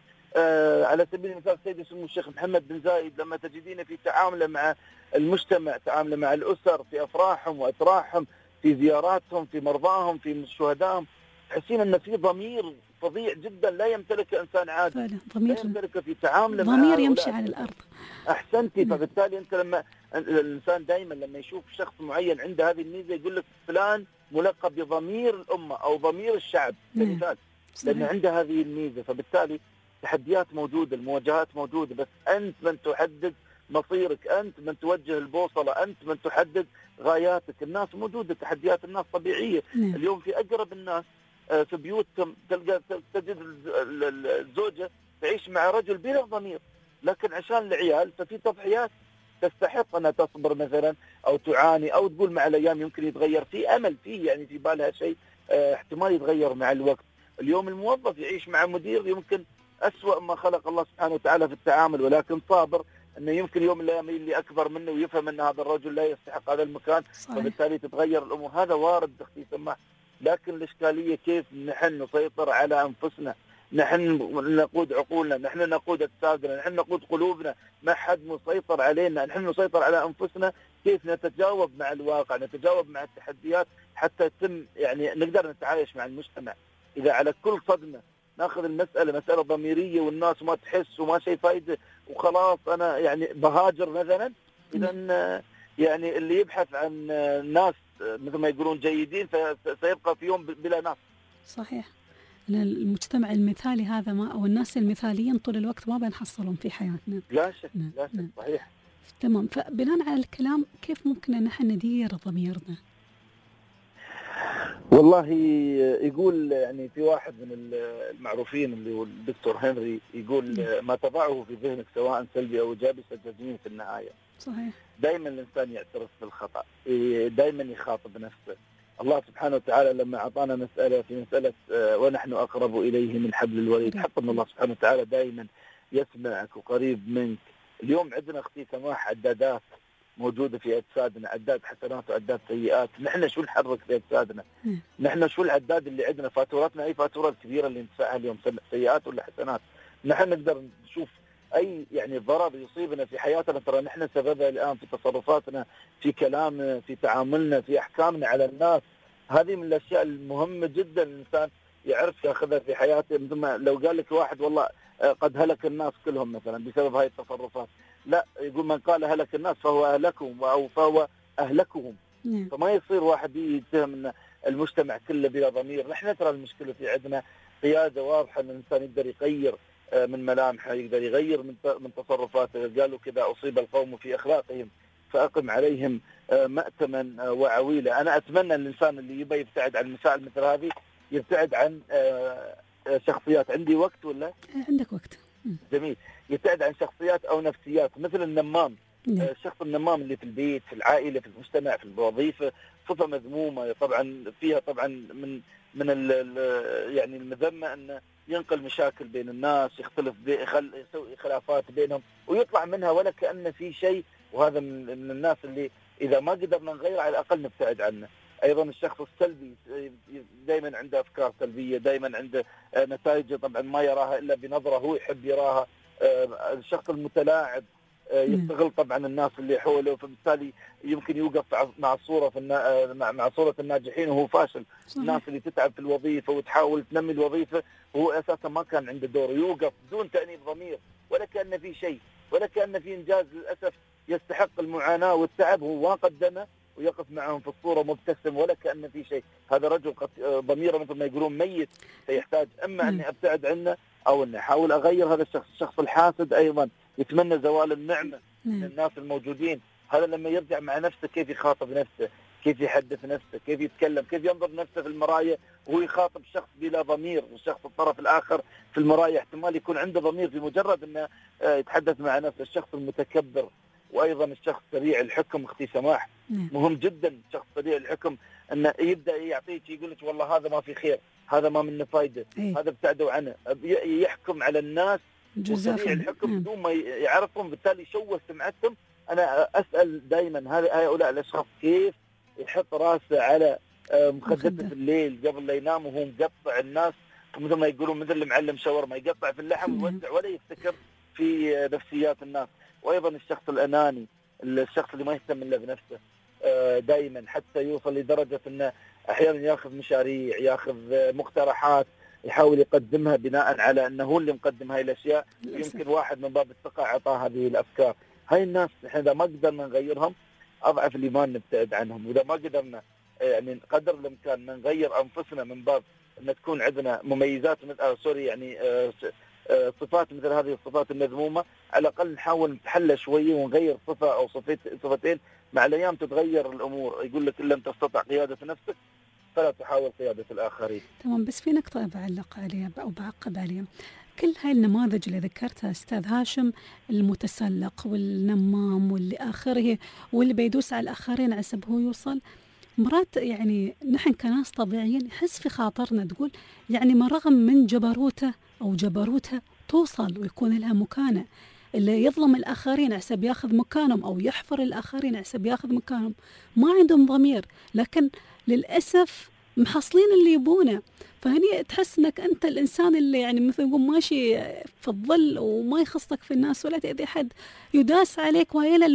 Speaker 11: على سبيل المثال سيدي سمو الشيخ محمد بن زايد، لما تجدين في تعامله مع المجتمع، تعامله مع الأسر في أفراحهم وأتراحهم، في زياراتهم، في مرضاهم، في شهدائهم، تحسين أن في ضمير فظيع جدا لا يمتلك إنسان عادي، لا يمتلك في تعامله مع
Speaker 2: ضمير يمشي على الأرض.
Speaker 11: أحسنتي. فبالتالي أنت لما الإنسان دائما لما يشوف شخص معين عنده هذه الميزة يقول لك فلان ملقب بضمير الأمة أو ضمير الشعب كمثال، لأنه عنده هذه الميزة. فبالتالي تحديات موجودة، المواجهات موجودة، بس أنت من تحدد مصيرك، أنت من توجه البوصلة، أنت من تحدد غاياتك. الناس موجودة، تحديات الناس طبيعية. اليوم في أقرب الناس في بيوتهم تجد الزوجة تعيش مع رجل بلا ضمير، لكن عشان العيال ففي تضحيات تستحق أنها تصبر مثلا أو تعاني أو تقول مع الأيام يمكن يتغير، في أمل فيه، يعني في بالها شيء احتمال يتغير مع الوقت. اليوم الموظف يعيش مع مدير يمكن أسوأ ما خلق الله سبحانه وتعالى في التعامل، ولكن صابر أنه يمكن يوم من الأيام اللي أكبر منه ويفهم أن هذا الرجل لا يستحق هذا المكان، فبالتالي تتغير الأمور. هذا وارد أختي سماح، لكن الإشكالية كيف نحن نسيطر على أنفسنا، نحن نقود عقولنا، نحن نقود أجسادنا، نحن نقود قلوبنا، ما حد مسيطر علينا، نحن نسيطر على أنفسنا. كيف نتجاوب مع الواقع، نتجاوب مع التحديات حتى يتم يعني نقدر نتعايش مع المجتمع. إذا على كل صدمة ناخذ المسألة مسألة ضميرية والناس ما تحس وما شيء فايدة وخلاص أنا يعني بهاجر مثلا، إذا يعني اللي يبحث عن ناس مثل ما يقولون جيدين سيبقى في يوم بلا ناس.
Speaker 2: صحيح. المجتمع المثالي هذا ما أو الناس المثاليين طول الوقت ما بنحصلهم في حياتنا.
Speaker 11: لا شك. لا شك. صحيح.
Speaker 2: تمام. فبناء على الكلام كيف ممكن أن نحن ندير ضميرنا؟
Speaker 11: والله يقول يعني في واحد من المعروفين اللي هو الدكتور هنري يقول ما تضعه في ذهنك سواء سلبي أو إيجابي ستجدين في النهاية.
Speaker 2: صحيح.
Speaker 11: دائما الإنسان يعترف بالخطأ، دائما يخاطب نفسه. الله سبحانه وتعالى لما أعطانا مسألة في مسألة ونحن أقرب إليه من حبل الوريد، حق أن الله سبحانه وتعالى دائما يسمعك وقريب منك. اليوم عندنا أختي سماح عدادات موجودة في أجسادنا، عداد حسنات وعداد سيئات. نحن شو نحرك في أجسادنا؟ نحن شو العداد اللي عندنا؟ فاتوراتنا أي فاتورة الكبيرة اللي ندفعها اليوم، سيئات ولا حسنات؟ نحن نقدر نشوف أي يعني ضرر يصيبنا في حياتنا ترى نحن سببها الآن في تصرفاتنا، في كلامنا، في تعاملنا، في أحكامنا على الناس. هذه من الأشياء المهمة جدا الإنسان يعرف يأخذها في حياته. مثل ما لو قال لك واحد والله قد هلك الناس كلهم مثلا بسبب هاي التصرفات، لا، يقول من قال هلك الناس فهو أهلكهم أو فهو أهلكهم. فما يصير واحد يتهم أن المجتمع كله بلا ضمير. نحن ترى المشكلة في عندنا قيادة واضحة أن الإنسان يقدر يغير من ملامحه، يقدر يغير من تصرفاته. قالوا كذا أصيب القوم في أخلاقهم فأقم عليهم مأتما وعويلا. أنا أتمنى الإنسان اللي يبي يبتعد عن مسائل مثل هذه يبتعد عن شخصيات. عندي وقت ولا؟
Speaker 2: عندك وقت.
Speaker 11: جميل. يبتعد عن شخصيات أو نفسيات مثل النمام. الشخص النمام اللي في البيت، في العائلة، في المجتمع، في الوظيفة، صفة مذمومة طبعا، فيها طبعا من يعني المذمة أن ينقل مشاكل بين الناس، يسوي خلافات بينهم ويطلع منها ولا كأن في شيء وهذا من الناس اللي إذا ما قدرنا نغير على الأقل نبتعد عنه. أيضا الشخص السلبي دائما عنده أفكار سلبية، دائما عنده نتائج طبعا ما يراها إلا بنظرة هو يحب يراها. الشخص المتلاعب يستغل طبعا الناس اللي حوله، فبالتالي يمكن يوقف مع الصورة مع صورة الناجحين وهو فاشل. الناس اللي تتعب في الوظيفة وتحاول تنمي الوظيفة وهو أساسا ما كان عنده دور، يوقف بدون تأنيب ضمير ولا كأن في شيء ولا كأن في إنجاز للأسف يستحق المعاناة والتعب، هو ما قدمه ويقف معهم في الصورة مبتسم ولا كأن في شيء. هذا رجل ضميره مثل ما يقولون ميت، فيحتاج إما أني أبتعد عنه أو أني أحاول أغير هذا الشخص. الشخص الحاسد أيضا يتمنى زوال النعمة من الناس الموجودين. هذا لما يرجع مع نفسه كيف يخاطب نفسه، كيف يحدث نفسه، كيف يتكلم، كيف ينظر نفسه في المراية وهو يخاطب شخص بلا ضمير. الشخص الطرف الآخر في المراية احتمال يكون عنده ضمير في مجرد أنه يتحدث مع نفسه. الشخص المتكبر وأيضا الشخص سريع الحكم. أختي سماح، مهم جدا الشخص سريع الحكم أنه يبدأ يعطيك يقول لك والله هذا ما في خير، هذا ما منه فايدة، هذا ابتعدوا عنه، يحكم على الناس وسريع الحكم بدون ما يعرفهم، بالتالي يشوه سمعتهم. أنا أسأل دائما هؤلاء الأشخاص كيف يحط راسه على مخدته في الليل قبل لا ينام وهو مقطع الناس مثل ما يقولون مثل المعلم شاورما، يقطع في اللحم ويوزع ولا يفتكر في نفسيات الناس. وأيضا الشخص الأناني، الشخص اللي ما يهتم إلا بنفسه دائما، حتى يوصل لدرجة أنه أحيانا يأخذ مشاريع، يأخذ مقترحات يحاول يقدمها بناء على أنه هو اللي مقدم هاي الأشياء، يمكن واحد من باب الثقة أعطاه هذه الأفكار. هاي الناس إحنا إذا ما قدرنا نغيرهم أضعف الإيمان نبتعد عنهم، وإذا ما قدرنا يعني قدر الإمكان نغير أنفسنا من باب أن تكون عندنا مميزات صفات مثل هذه الصفات المذمومة، على الأقل نحاول نتحلى شوية ونغير صفة أو صفتين. مع الأيام تتغير الأمور. يقول لك إن لم تستطع قيادة نفسك فلا تحاول قيادة الآخرين.
Speaker 2: تمام، بس في نقطة بعلق عليها أو بعقب عليها. كل هاي النماذج اللي ذكرتها أستاذ هاشم، المتسلق والنمام واللي آخره واللي بيدوس على الآخرين على سبب هو يوصل، مرات يعني نحن كناس طبيعيين يحس في خاطرنا تقول يعني ما رغم من جبروته أو جبروتها توصل ويكون لها مكانة. اللي يظلم الآخرين على سبب ياخذ مكانهم أو يحفر الآخرين على سبب ياخذ مكانهم ما عندهم ضمير، لكن للأسف محصلين اللي يبونه. فهني تحس انك انت الانسان اللي يعني مثل يقول ماشي في الظل وما يخصك في الناس ولا تأذي حد، يداس عليك. وهيلا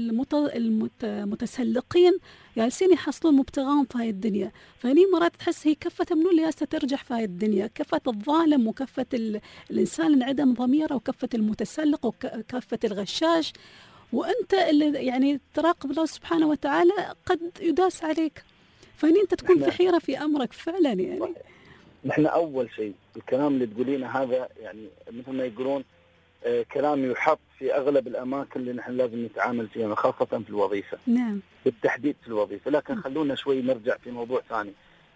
Speaker 2: المتسلقين جالسين يحصلون مبتغاهم في هاي الدنيا. فهني مرات تحس هي كفة منو اللي جالسة ترجح في هاي الدنيا، كفة الظالم وكفة الانسان اللي عدم ضميره، وكفة المتسلق وكفة الغشاش. وانت اللي يعني تراقب الله سبحانه وتعالى قد يداس عليك. فهني انت تكون في حيرة في امرك فعلا. يعني
Speaker 11: نحن أول شيء الكلام اللي تقولينه هذا يعني مثل ما يقولون كلام يحط في أغلب الأماكن اللي نحن لازم نتعامل فيها، خاصة في الوظيفة.
Speaker 2: نعم.
Speaker 11: بالتحديد في الوظيفة. لكن خلونا شوي نرجع في موضوع ثاني.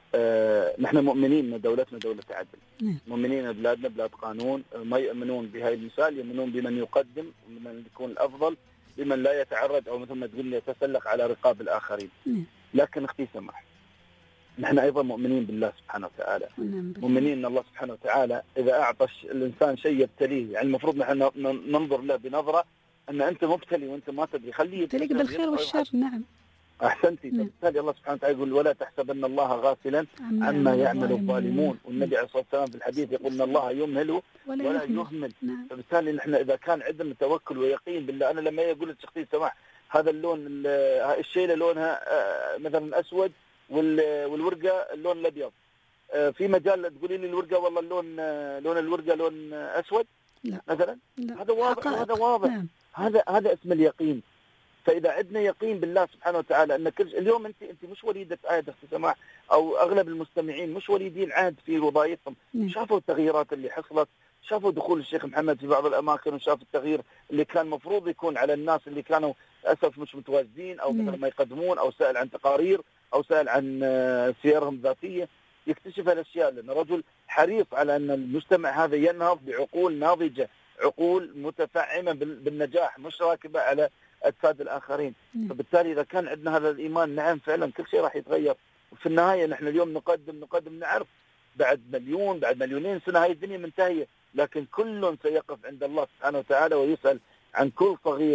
Speaker 11: نحن مؤمنين أن دولتنا دولة عدل. مؤمنين أن بلادنا بلاد قانون، ما يؤمنون بهاي المثال، يؤمنون بمن يقدم ومن يكون الأفضل، بمن لا يتعرض أو مثل ما تقول يتسلق على رقاب الآخرين. لكن اختي سماح، نحن أيضا مؤمنين بالله سبحانه وتعالى، مؤمنين أن الله سبحانه وتعالى إذا أعطى الإنسان شيء يبتليه، يعني المفروض نحن ننظر له بنظرة أن أنت مبتلي وأنت ما تدري، خليه يبتليك
Speaker 2: بالخير والشر. نعم،
Speaker 11: أحسنتي. بالتالي الله سبحانه وتعالى يقول ولا تحسبن الله غافلا عما يعمل الظالمون. والنبي عليه الصلاة والسلام في الحديث يقول أن الله يمهل ولا يهمل. فبالتالي نحن إذا كان عندنا توكل ويقين بالله. أنا لما يقول الشخصية سماح هذا اللون الشيلة لونها مثلا أسود والورقة اللون الأبيض، في مجال تقولي لي الورقة والله لون الورقة لون أسود؟ لا مثلا. لا. هذا واضح. هذا واضح. نعم. هذا اسم اليقين. فإذا عندنا يقين بالله سبحانه وتعالى أن اليوم أنت مش وليدة عهد أختي سماح، أو أغلب المستمعين مش وليدين عهد في وظائفهم. شافوا التغييرات اللي حصلت، شافوا دخول الشيخ محمد في بعض الأماكن، وشافوا التغيير اللي كان مفروض يكون على الناس اللي كانوا أسف مش متواجدين أو مثلا ما يقدمون، أو سأل عن تقارير أو سأل عن سيرهم الذاتية، يكتشف الأشياء. لأن رجل حريص على أن المجتمع هذا ينهض بعقول ناضجة، عقول متفعمة بالنجاح، مش راكبة على أجساد الآخرين. فبالتالي إذا كان عندنا هذا الإيمان، نعم فعلا كل شيء راح يتغير. وفي النهاية نحن اليوم نقدم نعرف بعد مليون بعد مليونين سنة هاي الدنيا منتهية، لكن كل سيقف عند الله سبحانه وتعالى ويسأل عن كل صغيرة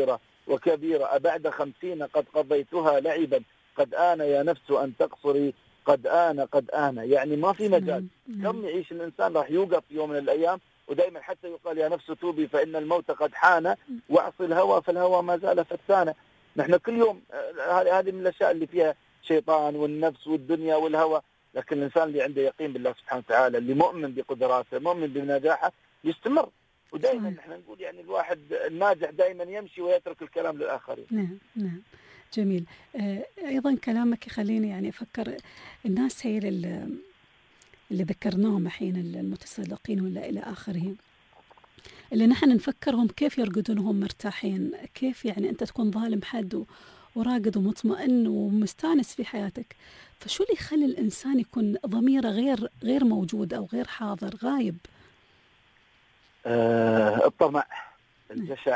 Speaker 11: وكبيرة أبعد 50 قد قضيتها لعبا قد آن يا نفس أن تقصري قد آن يعني ما في مجال. كم يعيش الإنسان راح يوقف يوم من الأيام، ودائما حتى يقال يا نفس توبي فإن الموت قد حان واعصي الهوى فالهوى ما زال فتانا. نحن كل يوم هذه من الأشياء اللي فيها شيطان والنفس والدنيا والهوى، لكن الإنسان اللي عنده يقين بالله سبحانه وتعالى، اللي مؤمن بقدراته، مؤمن بنجاحه، يستمر. ودائما نحن نقول يعني الواحد الناجح دائما يمشي ويترك الكلام للآخرين.
Speaker 2: نعم جميل. أيضا كلامك يخليني يعني أفكر الناس هي اللي ذكرناهم الحين، المتسلقين ولا إلى آخره، اللي نحن نفكرهم كيف يرقدون وهم مرتاحين. كيف يعني أنت تكون ظالم حد وراقد ومطمئن ومستانس في حياتك، فشو اللي يخلي الإنسان يكون ضميره غير موجود أو غير حاضر، غايب؟
Speaker 11: الطمع، الجشع،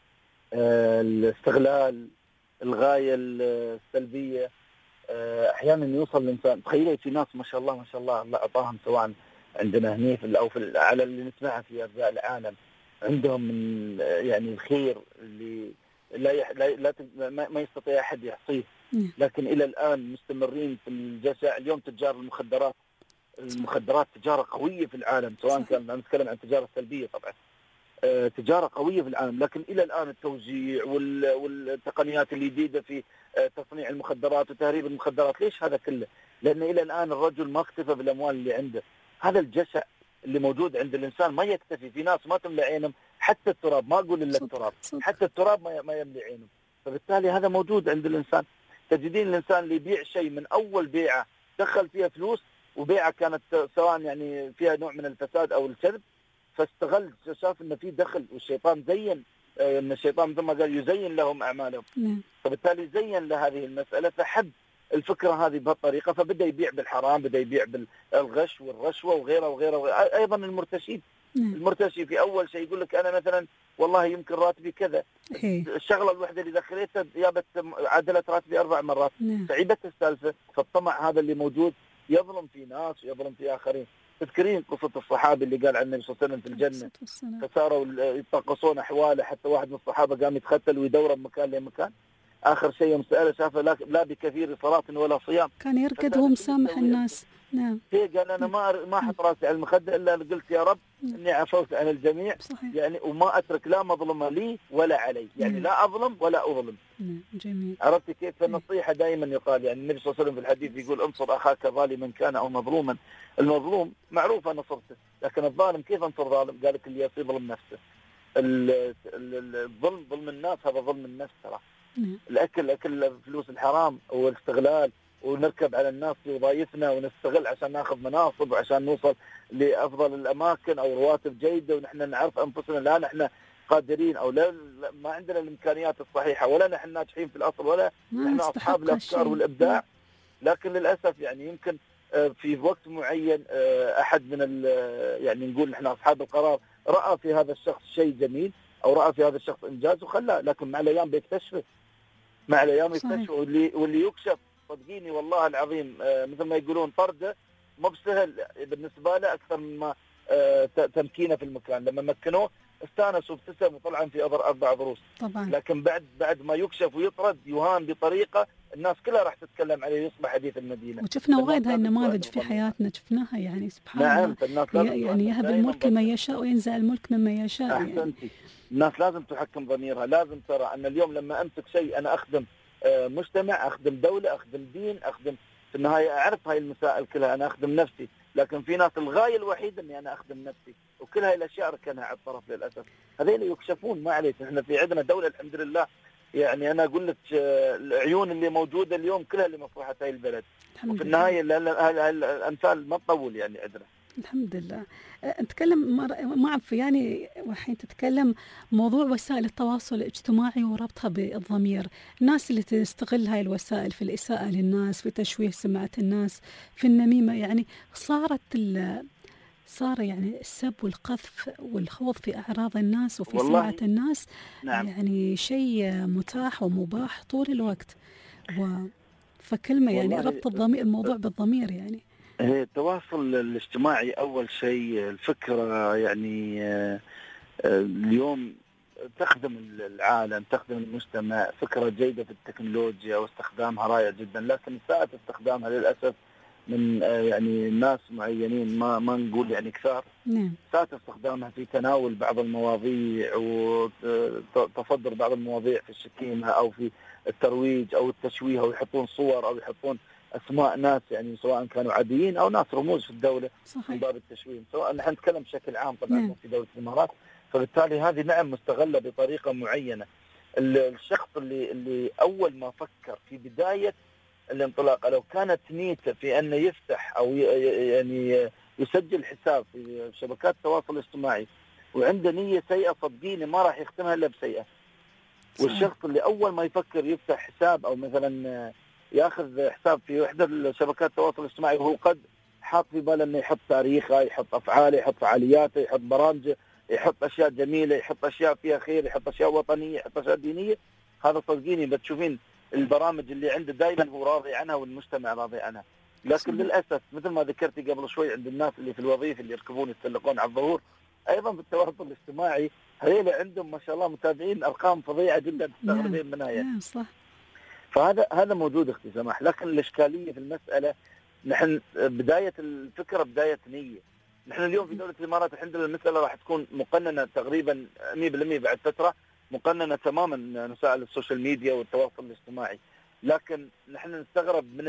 Speaker 11: الاستغلال، الغاية السلبية. أحيانا يوصل الإنسان، تخيلي في ناس ما شاء الله الله أعطاهم، سواء عندنا هني أو على اللي نسمعها في أرجاء العالم، عندهم من يعني الخير اللي ما يستطيع أحد يحصيه، لكن إلى الآن مستمرين في الجشع. اليوم تجار المخدرات تجارة قوية في العالم، سواء كان نتكلم عن التجارة السلبية طبعا، تجارة قوية في العالم، لكن إلى الآن التوزيع والتقنيات الجديدة في تصنيع المخدرات وتهريب المخدرات. ليش هذا كله؟ لأن إلى الآن الرجل ما اكتفى بالأموال اللي عنده. هذا الجشع اللي موجود عند الإنسان ما يكتفي. في ناس ما تملأ عينهم حتى التراب، ما أقول إلا التراب، حتى التراب ما يملأ عينهم. فبالتالي هذا موجود عند الإنسان. تجدين الإنسان اللي يبيع شيء من أول بيعة دخل فيها فلوس، وبيعة كانت سواء يعني فيها نوع من الفساد أو الكذب، فاستغل، شاف إن في دخل، والشيطان زين، إن الشيطان مثل ما قال يزين لهم أعمالهم، فبالتالي زين لهذه المسألة، فحب الفكرة هذه بهالطريقة، فبدأ يبيع بالحرام، بدأ يبيع بالغش والرشوة وغيره. أيضا المرتشي في أول شيء يقول لك أنا مثلا والله يمكن راتبي كذا، الشغلة الوحدة اللي دخلتها جابت عدلت راتبي 4 مرات، تعبت السالفة. فالطمع هذا اللي موجود يظلم في ناس ويظلم في آخرين. تذكرين قصة الصحابي اللي قال عن النبي صلى الله عليه وسلم في الجنة، فصاروا يتقصون أحواله، حتى واحد من الصحابة قام يتختل ويدور من مكان لمكان، آخر شيء يوم سأله شافه لا بكثير صلاة ولا صيام،
Speaker 2: كان يركض وهو مسامح الناس. نعم.
Speaker 11: قال أنا ما أحط راسي على المخدة إلا قلت يا رب إني عفوت عن الجميع.
Speaker 2: صحيح.
Speaker 11: يعني وما أترك لا مظلمة لي ولا علي، يعني لا أظلم ولا أظلم.
Speaker 2: جميل.
Speaker 11: عرفت كيف؟ فالنصيحة دائما يقال، يعني النبي صلى الله عليه وسلم في الحديث يقول انصر أخاك ظالما كان أو مظلوما. المظلوم معروف أنا نصرته، لكن الظالم كيف أنصر ظالم؟ قال لك اللي يظلم نفسه. الظلم ظلم الناس، هذا ظلم النفس ترى. الأكل فلوس الحرام والاستغلال، ونركب على الناس في وظائفنا ونستغل عشان ناخذ مناصب وعشان نوصل لأفضل الأماكن أو رواتب جيدة، ونحن نعرف أنفسنا لا نحن قادرين أو لا ما عندنا الإمكانيات الصحيحة، ولا نحن ناجحين في الأصل، ولا نحن أصحاب الأفكار والإبداع. لكن للأسف يعني يمكن في وقت معين أحد من يعني نقول نحن أصحاب القرار رأى في هذا الشخص شيء جميل أو رأى في هذا الشخص إنجاز وخلاه، لكن مع الأيام بيكتشفه، مع الأيام يكتشفه. واللي يكشف صدقيني والله العظيم مثل ما يقولون طرده مو بسهل بالنسبة له أكثر مما تمكينه في المكان. لما مكنوه استانس وابتسم وطلع في 4 ضروس طبعا، لكن بعد ما يكشف ويطرد يهان بطريقة الناس كلها راح تتكلم عليه، يصبح حديث المدينة.
Speaker 2: وشفنا وايد هاي النماذج في حياتنا، شفناها يعني سبحان الله. يعني يهب الملك لمن يشاء وينزع الملك ممن يشاء.
Speaker 11: أحسنتي. الناس لازم تحكم ضميرها، لازم ترى أن اليوم لما أمسك شيء أنا أخدم مجتمع، أخدم دولة، أخدم دين، أخدم في النهاية أعرف هاي المسائل كلها، أنا أخدم نفسي. لكن في ناس الغاية الوحيدة أني أنا أخدم نفسي، وكل هاي الأشياء ركنها على الطرف للأسف. هذين يكشفون ما عليك، إحنا في عندنا دولة الحمد لله، يعني أنا أقول لك العيون اللي موجودة اليوم كلها لمصلحة هاي البلد، وفي النهاية الأمثال ما تطول يعني عندنا.
Speaker 2: الحمد لله. نتكلم ما أعرف يعني وحين تتكلم موضوع وسائل التواصل الاجتماعي وربطها بالضمير، الناس اللي تستغل هاي الوسائل في الإساءة للناس، في تشويه سمعة الناس، في النميمة، يعني صار يعني السب والقذف والخوض في أعراض الناس وفي سمعة الناس. نعم. يعني شيء متاح ومباح طول الوقت. فكلمة يعني ربط الموضوع بالضمير يعني.
Speaker 11: التواصل الاجتماعي أول شيء الفكرة، يعني اليوم تخدم العالم، تخدم المجتمع، فكرة جيدة في التكنولوجيا واستخدامها رائع جدا، لكن ساءت استخدامها للأسف من يعني ناس معينين، ما نقول يعني كثار. ساءت استخدامها في تناول بعض المواضيع وتصدر بعض المواضيع في الشتيمة أو في الترويج أو التشويه، أو يحطون صور أو يحطون أسماء ناس يعني سواء كانوا عاديين أو ناس رموز في الدولة من باب التشويه، سواء نحن نتكلم بشكل عام طبعا في دولة الإمارات. فبالتالي هذه نعم مستغلة بطريقة معينة. الشخص اللي أول ما فكر في بداية الانطلاقة لو كانت نيته في أن يفتح أو يعني يسجل حساب في شبكات التواصل الاجتماعي وعنده نية سيئة، صدقيني ما راح يختمها إلا بسيئة. والشخص اللي أول ما يفكر يفتح حساب أو مثلا ياخذ حساب في وحدة شبكات التواصل الاجتماعي وهو قد حاط في باله انه يحط تاريخه، يحط افعاله، يحط فعالياته، يحط برامجه، يحط اشياء جميله، يحط اشياء فيها خير، يحط اشياء وطنيه، يحط اشياء دينيه، هذا صدقيني بتشوفين البرامج اللي عنده دائما هو راضي عنها والمجتمع راضي عنها. لكن للاسف مثل ما ذكرتي قبل شوي عند الناس اللي في الوظيفه اللي يركبون يتسلقون على الظهور، ايضا في التواصل الاجتماعي هذول عندهم ما شاء الله متابعين ارقام فظيعه جدا تستغربين منها يعني.
Speaker 2: صح.
Speaker 11: فهذا موجود اختي سماح، لكن الاشكاليه في المساله نحن بدايه الفكره بدايه نيه. نحن اليوم في دوله الامارات عندنا المساله راح تكون مقننه تقريبا 100% بعد فتره، مقننه تماما وسائل السوشيال ميديا والتواصل الاجتماعي. لكن نحن نستغرب من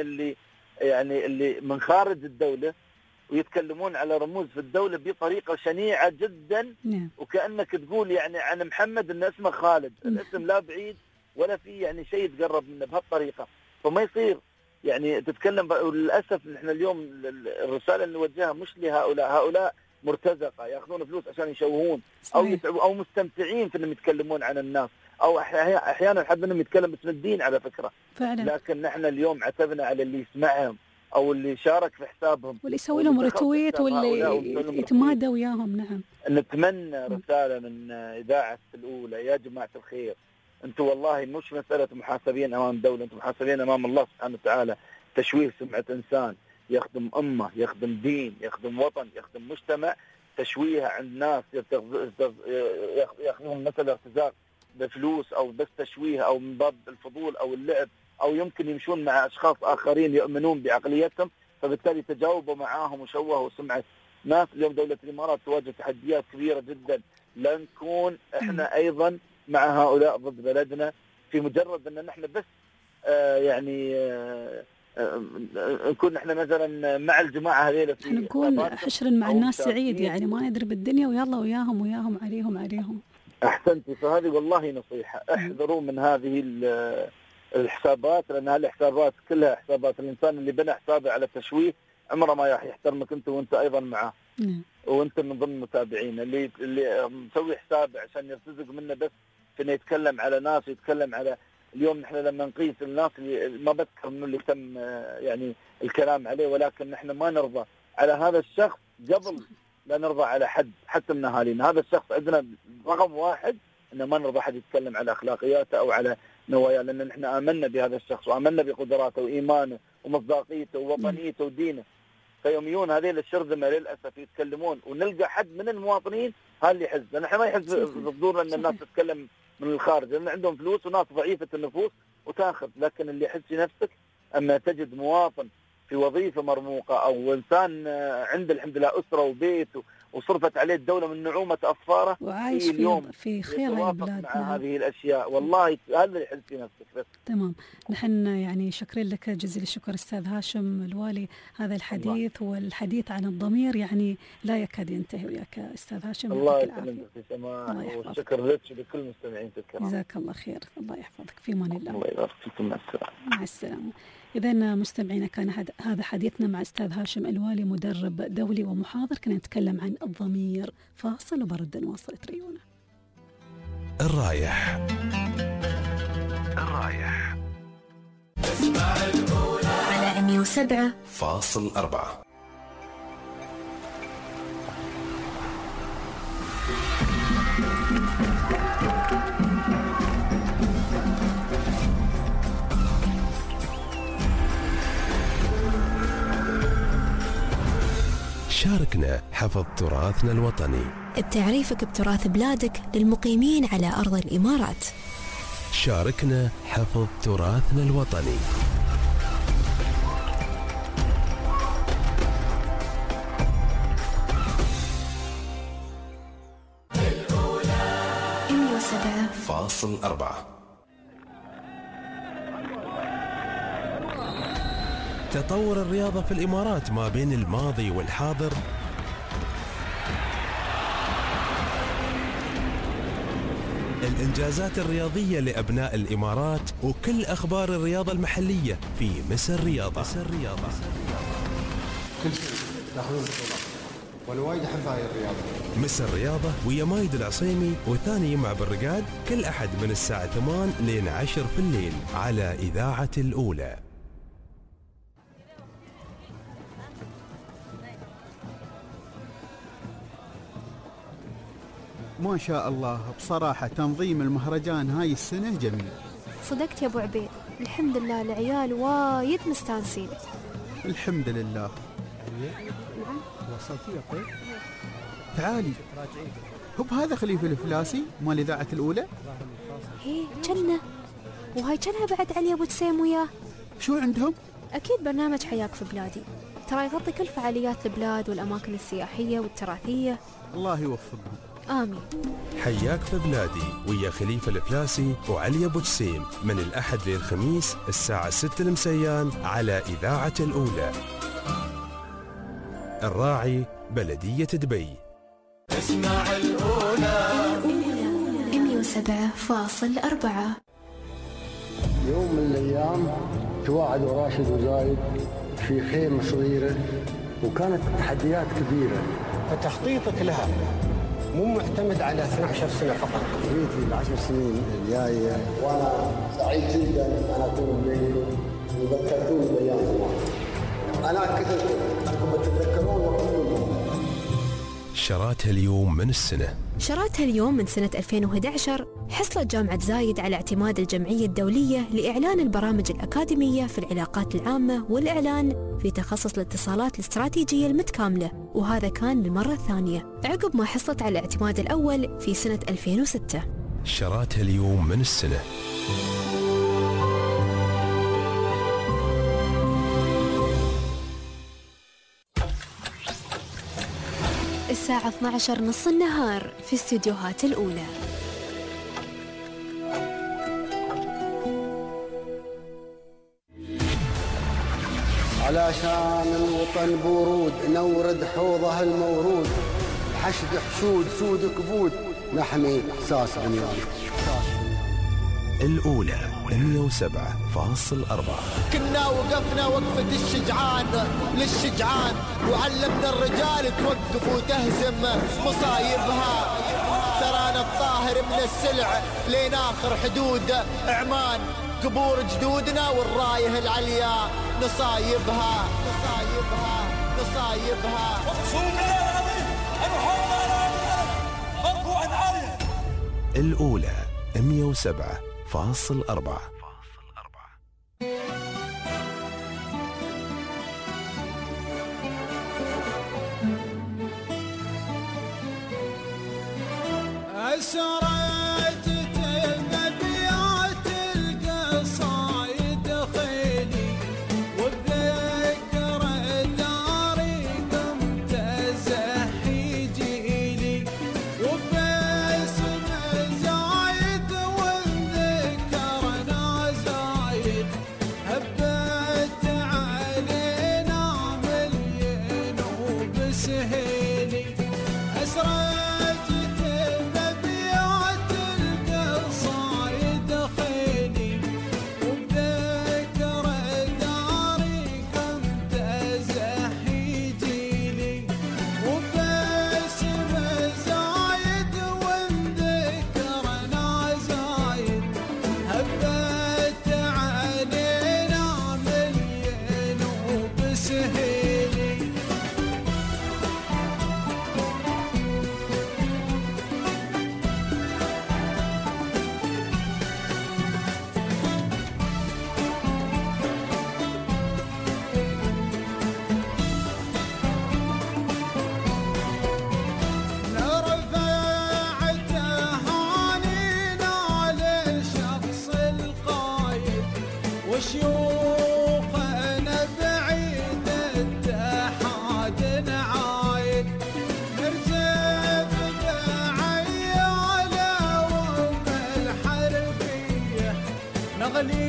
Speaker 11: اللي من خارج الدوله ويتكلمون على رموز في الدوله بطريقه شنيعه جدا، وكانك تقول يعني عن محمد ان اسمه خالد، الاسم لا بعيد ولا في يعني شيء يتقرب منه بهالطريقه، فما يصير يعني تتكلم. وللاسف نحن اليوم الرساله اللي نوجهها مش هؤلاء مرتزقه ياخذون فلوس عشان يشوهون او مستمتعين في انهم يتكلمون عن الناس، او احيانا حد منهم يتكلم باسم الدين على فكره فعلا. لكن نحن اليوم عتبنا على اللي يسمعهم او اللي شارك في حسابهم
Speaker 2: واللي يسوي لهم ريتويت واللي يتمادى وياهم. نعم،
Speaker 11: نتمنى رساله من اذاعه الاولى، يا جماعه الخير انتم والله مش مساله محاسبين امام الدوله، انتم محاسبين امام الله سبحانه وتعالى. تشويه سمعه انسان يخدم امه، يخدم دين، يخدم وطن، يخدم مجتمع، تشويه عند ناس ياخذون مثلا ارتزاق بفلوس او بس تشويه او من باب الفضول او اللعب، او يمكن يمشون مع اشخاص اخرين يؤمنون بعقليتهم، فبالتالي تجاوبوا معاهم وشوهوا سمعه ناس. اليوم دوله الامارات تواجه تحديات كبيره جدا، لا نكون احنا ايضا مع هؤلاء ضد بلدنا في مجرد ان نحن بس نكون نحن مثلا مع الجماعه هذيلا،
Speaker 2: احنا نكون حشر مع الناس سعيد، يعني ما ندري بالدنيا ويلا وياهم عليهم. احسنتي.
Speaker 11: فهذه والله نصيحه، احذروا من هذه الحسابات، لان هذه الحسابات كلها حسابات. الانسان اللي بنى حسابه على التشويه عمره ما راح يحترمك انت وانت ايضا معاه، وانت من ضمن المتابعين. اللي مسوي حسابه عشان يرتزق منه بس في انه يتكلم على ناس ويتكلم على اليوم. نحن لما نقيس الناس اللي ما بذكر انه اللي تم يعني الكلام عليه، ولكن نحن ما نرضى على هذا الشخص قبل لا نرضى على حد حتى من اهالينا. هذا الشخص عندنا رقم واحد انه ما نرضى حد يتكلم على اخلاقياته او على نواياه، لان نحن امنا بهذا الشخص وامنا بقدراته وايمانه ومصداقيته ووطنيته ودينه. فيوميون هذيل الشرذمه للاسف يتكلمون، ونلقى حد من المواطنين هذا اللي يحز. نحن ما يحز بصدورنا ان الناس تتكلم من الخارج، لان عندهم فلوس وناس ضعيفه النفوس وتاخذ. لكن اللي يحس في نفسك اما تجد مواطن في وظيفه مرموقه او انسان عنده الحمد لله اسره وبيت وصرفت عليه الدوله من نعومه اظفاره
Speaker 2: وعايش اليوم في خير البلاد
Speaker 11: مع هذه الاشياء. والله هذا اللي يحس في نفسك بس.
Speaker 2: تمام. نحن يعني شكرين لك جزيل الشكر استاذ هاشم الوالي. هذا الحديث والحديث عن الضمير يعني لا يكاد ينتهي وياك استاذ هاشم.
Speaker 11: الله يسلمك في سماح، والشكر لك ولكل المستمعين الكرام.
Speaker 2: جزاك الله خير، الله يحفظك، في امان الله.
Speaker 11: الله يبارك فيكم. مع السلامه.
Speaker 2: مع السلامه. إذا مستمعينا كان هذا حديثنا مع أستاذ هاشم الوالي، مدرب دولي ومحاضر. كنا نتكلم عن الضمير. فاصل وبرد نواصل تريونا.
Speaker 1: الرايح
Speaker 4: على 107.4.
Speaker 1: شاركنا حفظ تراثنا الوطني
Speaker 4: بتعريفك بتراث بلادك للمقيمين على أرض الإمارات.
Speaker 1: شاركنا حفظ تراثنا الوطني.
Speaker 4: الأولى
Speaker 1: 107.4. تطور الرياضة في الإمارات ما بين الماضي والحاضر الإنجازات الرياضية لأبناء الإمارات وكل أخبار الرياضة المحلية في مس الرياضة.
Speaker 14: كل شيء ناخذ بطولات وانا وايد احب هاي الرياضة.
Speaker 1: مس الرياضة ويا مايد العصيمي وثاني يمع بالرقاد كل أحد من الساعة 8 لين 10 في الليل على إذاعة الأولى.
Speaker 7: ما شاء الله، بصراحة تنظيم المهرجان هاي السنة جميل.
Speaker 6: صدقت يا أبو عبيد، الحمد لله العيال وايد مستانسين.
Speaker 7: الحمد لله.
Speaker 6: نعم.
Speaker 14: وصلتي يا طيب؟
Speaker 7: تعالي. هب هذا خليفة الفلاسي مال إذاعة الأولى؟
Speaker 6: هي جنة، وهاي جنها بعد علي أبو جسيم وياه.
Speaker 7: شو عندهم؟
Speaker 6: أكيد برنامج حياك في بلادي، ترى يغطي كل فعاليات البلاد والأماكن السياحية والتراثية.
Speaker 7: الله يوفقهم.
Speaker 6: آمين.
Speaker 1: حياك في بلادي ويا خليفة الفلاسي وعلي أبو جسيم من الأحد للخميس الساعة 6 المسيان على إذاعة الأولى. الراعي بلدية دبي.
Speaker 10: اسمع الأولى
Speaker 4: 107.4.
Speaker 15: يوم من الأيام تواعد وراشد وزايد في خيمة صغيرة، وكانت تحديات كبيرة، فتخطيطك لها مو معتمد على 12 سنة فقط. رؤيتي ال10 سنين الجاية، وأنا سعيد جدا أن أكون بينكم وذكرتوني بأيام زمان. أنا كنت أنكم تتذكرون وقتكم.
Speaker 1: شراتها اليوم من السنة.
Speaker 4: شراتها اليوم من سنة 2011 حصلت جامعة زايد على اعتماد الجمعية الدولية لإعلان البرامج الأكاديمية في العلاقات العامة والإعلان في تخصص الاتصالات الاستراتيجية المتكاملة، وهذا كان للمرة الثانية عقب ما حصلت على الاعتماد الأول في سنة 2006.
Speaker 1: شراتها اليوم من السنة.
Speaker 4: الساعة 12 نص النهار في استديوهات الأولى.
Speaker 15: علشان الوطن بورود نورد حوضه المورود، حشد حشود سود كبود نحمي إحساس بنيان.
Speaker 1: الأولى 107.4.
Speaker 5: كنا وقفنا وقفة الشجعان للشجعان، وعلمنا الرجال توقف وتهزم مصايبها. ترانا الطاهر من السلع لين آخر حدود عمان، قبور جدودنا والرايه العليا نصايبها.
Speaker 1: الأولى 107.4.
Speaker 10: أسرجت بأبيات القصايد خيلي، وبذكر داري قمت أزحي جيلي، وباسم زايد وذكرنا زايد هبت علينا مليون وبسهيلي. أسرجت بأبيات وشيوخنا بعيد التحاد نعايد نرزق بعياله وام الحربية نغلي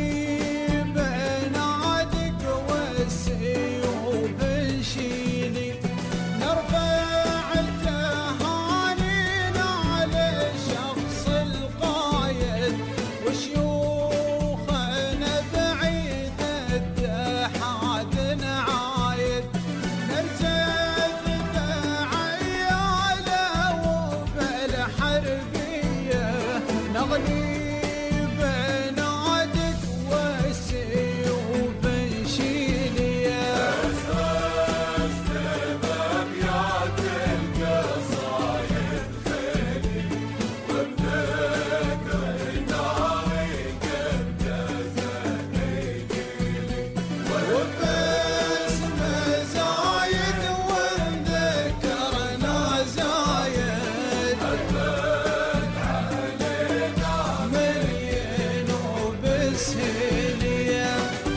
Speaker 10: بنادق والسيوف نشيلي نرفع التهانينا على شخص القايد وشيوخنا بعيد التحاد نعايد نرزق بعياله وبالحربية نغلي بنادق والسيوف نشيلي أساس بأبيات القصايد خيلي وبذكر ناري قد زهيديلي وباسم زايد وذكرنا زايد أثبت علينا مليين وبسهيلية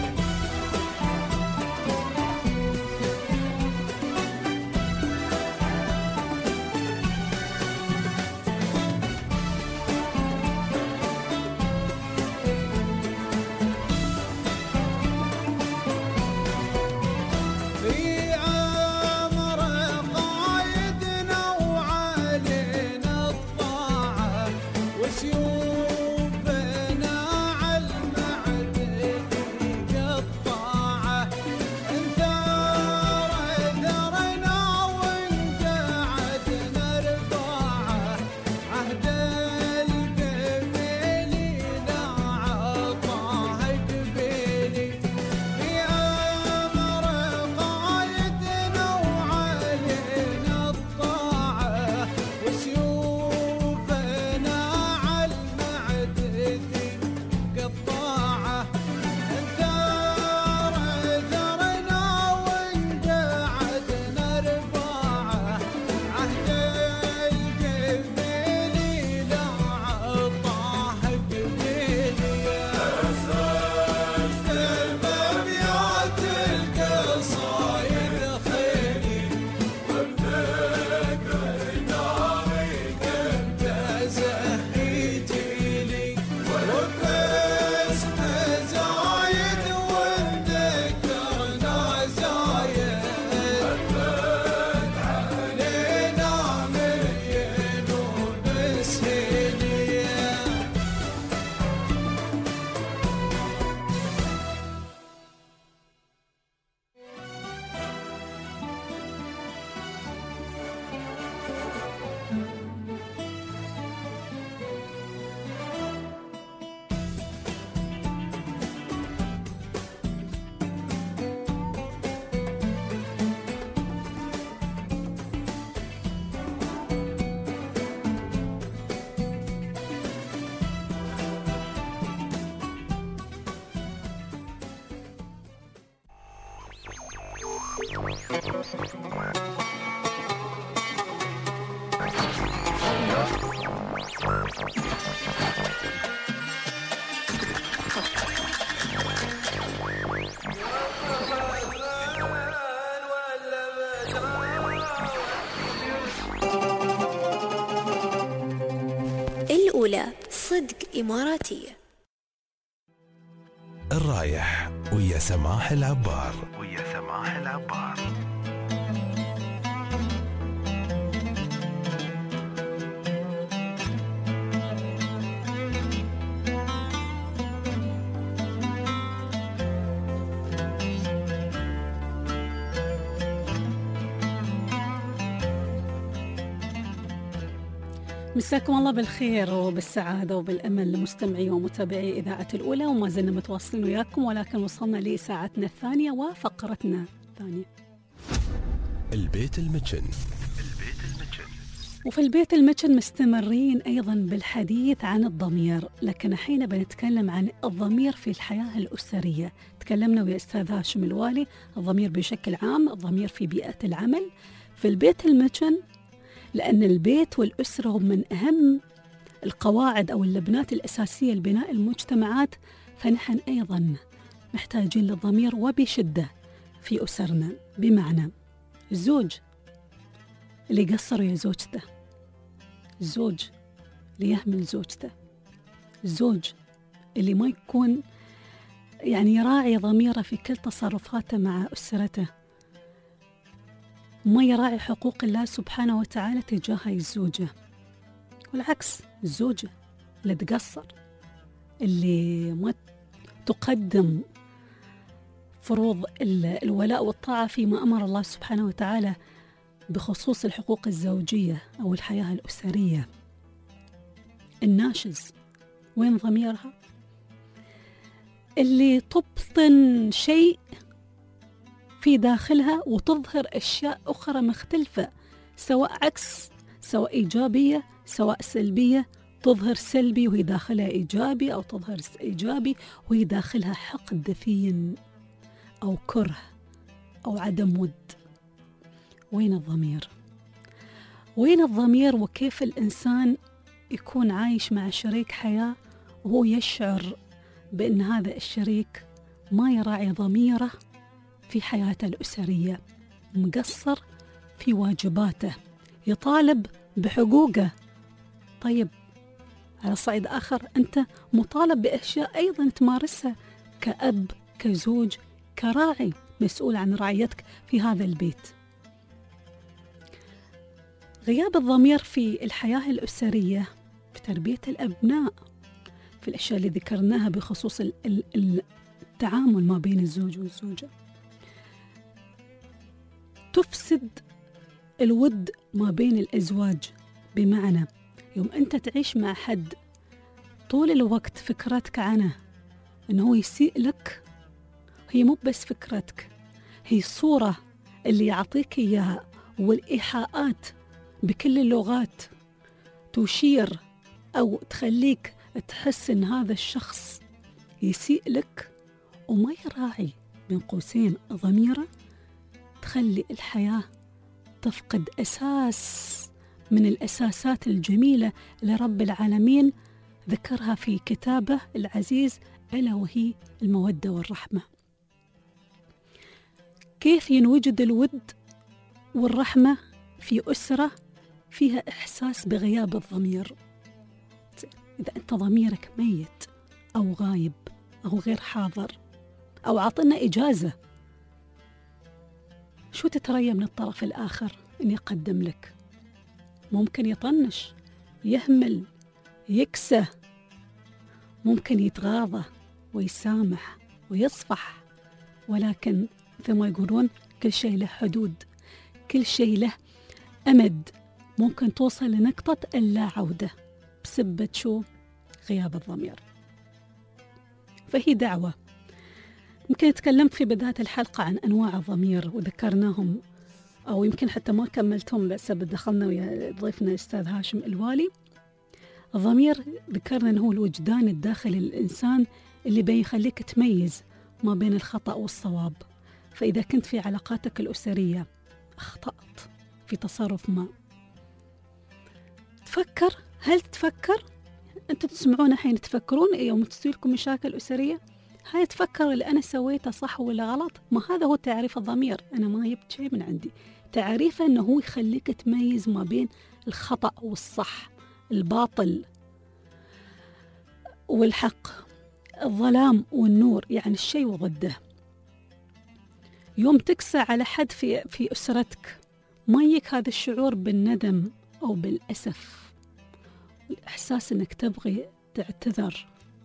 Speaker 10: في عمر قايدنا وعلينا الطاعة وسيوفنا على المعدن قطاعة انثار ثرنا وانقعدنا رفاعة عهد القبيلي لا عطاه قبيلي في أمر قايدنا وعلينا الطاعة وسيوفنا على المعدن قطاعة انثار ثرنا وانقعدنا رفاعة عهد القبيلي لا عطاه قبيلي أساس بأبيات القصايد خيلي وبذكر ناري قد زهيديلي وباسم زايد وذكرنا زايد أثبت علينا مليين وبسهيلية
Speaker 4: الأولى صدق إماراتية.
Speaker 1: الرايح ويا سماح العبار.
Speaker 2: مساكم الله بالخير وبالسعادة وبالأمل لمستمعي ومتابعي إذاعة الأولى، وما زلنا متواصلين وياكم، ولكن وصلنا لساعتنا الثانية وفقرتنا الثانية
Speaker 1: البيت المتشن.
Speaker 2: وفي البيت المتشن مستمرين أيضا بالحديث عن الضمير، لكن الحين بنتكلم عن الضمير في الحياة الأسرية. تكلمنا ويا أستاذ هاشم الوالي الضمير بشكل عام، الضمير في بيئة العمل، في البيت المتشن، لأن البيت والأسرة هم من أهم القواعد أو اللبنات الأساسية لبناء المجتمعات. فنحن أيضا محتاجين للضمير وبشدة في أسرنا. بمعنى الزوج اللي يقصر ويا زوجته، الزوج اللي يهمل زوجته، الزوج اللي ما يكون يعني يراعي ضميره في كل تصرفاته مع أسرته، ما يراعي حقوق الله سبحانه وتعالى تجاه الزوجة. والعكس، الزوجة اللي تقصر، اللي ما تقدم فروض الولاء والطاعة فيما أمر الله سبحانه وتعالى بخصوص الحقوق الزوجية أو الحياة الأسرية. الناشز وين ضميرها؟ اللي تبطن شيء في داخلها وتظهر أشياء أخرى مختلفة، سواء عكس، سواء إيجابية سواء سلبية، تظهر سلبي وهي داخلها إيجابي، أو تظهر إيجابي وهي داخلها حقد دفين أو كره أو عدم ود. وين الضمير؟ وين الضمير؟ وكيف الإنسان يكون عايش مع شريك حياة وهو يشعر بأن هذا الشريك ما يراعي ضميره في حياته الأسرية، مقصر في واجباته، يطالب بحقوقه. طيب على صعيد آخر أنت مطالب بأشياء أيضا تمارسها كأب، كزوج، كراعي مسؤول عن رعيتك في هذا البيت. غياب الضمير في الحياة الأسرية، في تربية الأبناء، في الأشياء اللي ذكرناها بخصوص التعامل ما بين الزوج والزوجة، تفسد الود ما بين الأزواج. بمعنى يوم أنت تعيش مع حد طول الوقت فكرتك عنه أنه هو يسيء لك، هي مو بس فكرتك، هي صورة اللي يعطيك إياها والإيحاءات بكل اللغات تشير أو تخليك تحس أن هذا الشخص يسيء لك وما يراعي بين قوسين ضميره، تخلي الحياة تفقد أساس من الأساسات الجميلة اللي رب العالمين ذكرها في كتابه العزيز، ألا وهي المودة والرحمة. كيف ينوجد الود والرحمة في أسرة فيها إحساس بغياب الضمير؟ إذا أنت ضميرك ميت أو غايب أو غير حاضر أو عطنا إجازة، شو تتريى من الطرف الآخر أن يقدم لك؟ ممكن يطنش، يهمل، يكسه، ممكن يتغاضى ويسامح ويصفح، ولكن مثل ما يقولون كل شيء له حدود، كل شيء له أمد، ممكن توصل لنقطة اللا عودة بسبب شو؟ غياب الضمير. فهي دعوة. يمكن تكلمت في بداية الحلقة عن أنواع الضمير وذكرناهم، أو يمكن حتى ما كملتهم بسبب دخلنا ويا ضيفنا الأستاذ هاشم الوالي. الضمير ذكرنا أنه هو الوجدان الداخلي للإنسان اللي بيخليك تميز ما بين الخطأ والصواب. فإذا كنت في علاقاتك الأسرية أخطأت في تصرف ما، تفكر، هل تفكر؟ أنتم تسمعون حين تفكرون يوم تصير لكم مشاكل أسرية، هاي تفكر اللي أنا سويته صح ولا غلط؟ ما هذا هو تعريف الضمير. أنا ما جبت شيء من عندي، تعريفه أنه هو يخليك تميز ما بين الخطأ والصح، الباطل والحق، الظلام والنور، يعني الشيء وضده. يوم تكسى على حد في أسرتك، ما يجيك هذا الشعور بالندم أو بالأسف، الإحساس أنك تبغي تعتذر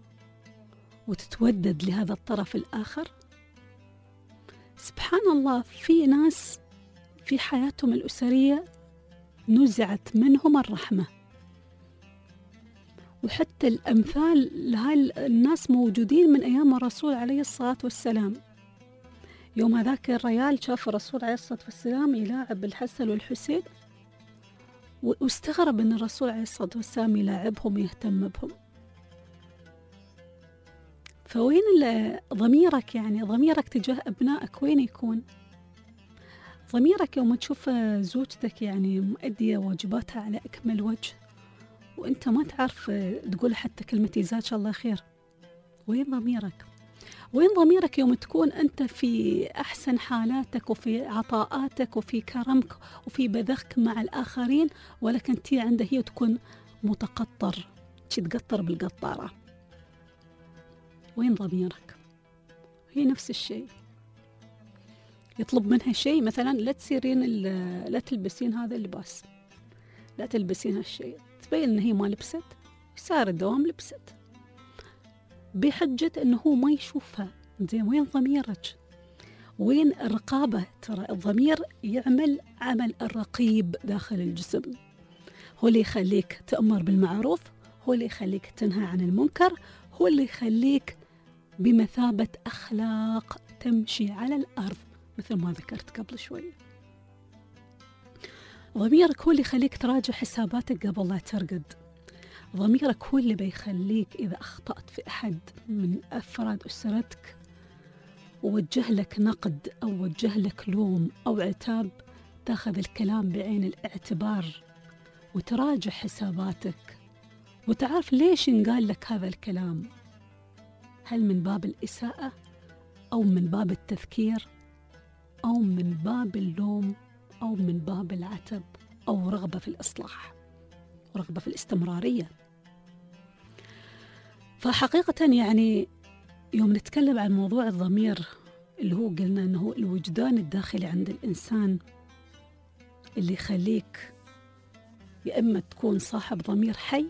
Speaker 2: وتتودد لهذا الطرف الآخر؟ سبحان الله، في ناس في حياتهم الأسرية نزعت منهم الرحمة، وحتى الأمثال لهاي الناس موجودين من أيام الرسول عليه الصلاة والسلام. يوم ذاك الرجال شاف الرسول عليه الصلاة والسلام يلاعب الحسن والحسين، واستغرب أن الرسول عليه الصلاة والسلام يلاعبهم ويهتم بهم. فوين ضميرك؟ يعني ضميرك تجاه أبنائك وين يكون؟ ضميرك يوم تشوف زوجتك يعني مؤدية واجباتها على أكمل وجه وأنت ما تعرف تقول حتى كلمة جزاك الله خير، وين ضميرك؟ وين ضميرك يوم تكون أنت في أحسن حالاتك وفي عطاءاتك وفي كرمك وفي بذخك مع الآخرين، ولكن تي عنده هي تكون متقطر، تقطر بالقطارة. وين ضميرك؟ هي نفس الشيء. يطلب منها شيء مثلا، لا تسيرين لا تلبسين هذا اللباس، لا تلبسين هالشيء، تبين ان هي ما لبست، صار الدوام لبست بحجة انه هو ما يشوفها. زين وين ضميرك؟ وين الرقابة؟ ترى الضمير يعمل عمل الرقيب داخل الجسم، هو اللي يخليك تأمر بالمعروف، هو اللي يخليك تنهى عن المنكر، هو اللي يخليك بمثابة أخلاق تمشي على الأرض مثل ما ذكرت قبل شوي. ضميرك هو اللي يخليك تراجع حساباتك قبل لا ترقد. ضميرك هو اللي بيخليك إذا أخطأت في أحد من أفراد أسرتك ووجه لك نقد أو وجه لك لوم أو عتاب، تاخذ الكلام بعين الاعتبار وتراجع حساباتك وتعرف ليش انقال لك هذا الكلام، هل من باب الإساءة أو من باب التذكير أو من باب اللوم أو من باب العتب أو رغبة في الإصلاح ورغبة في الاستمرارية. فحقيقة يعني يوم نتكلم عن موضوع الضمير اللي هو قلنا أنه الوجدان الداخلي عند الإنسان اللي يخليك يا إما تكون صاحب ضمير حي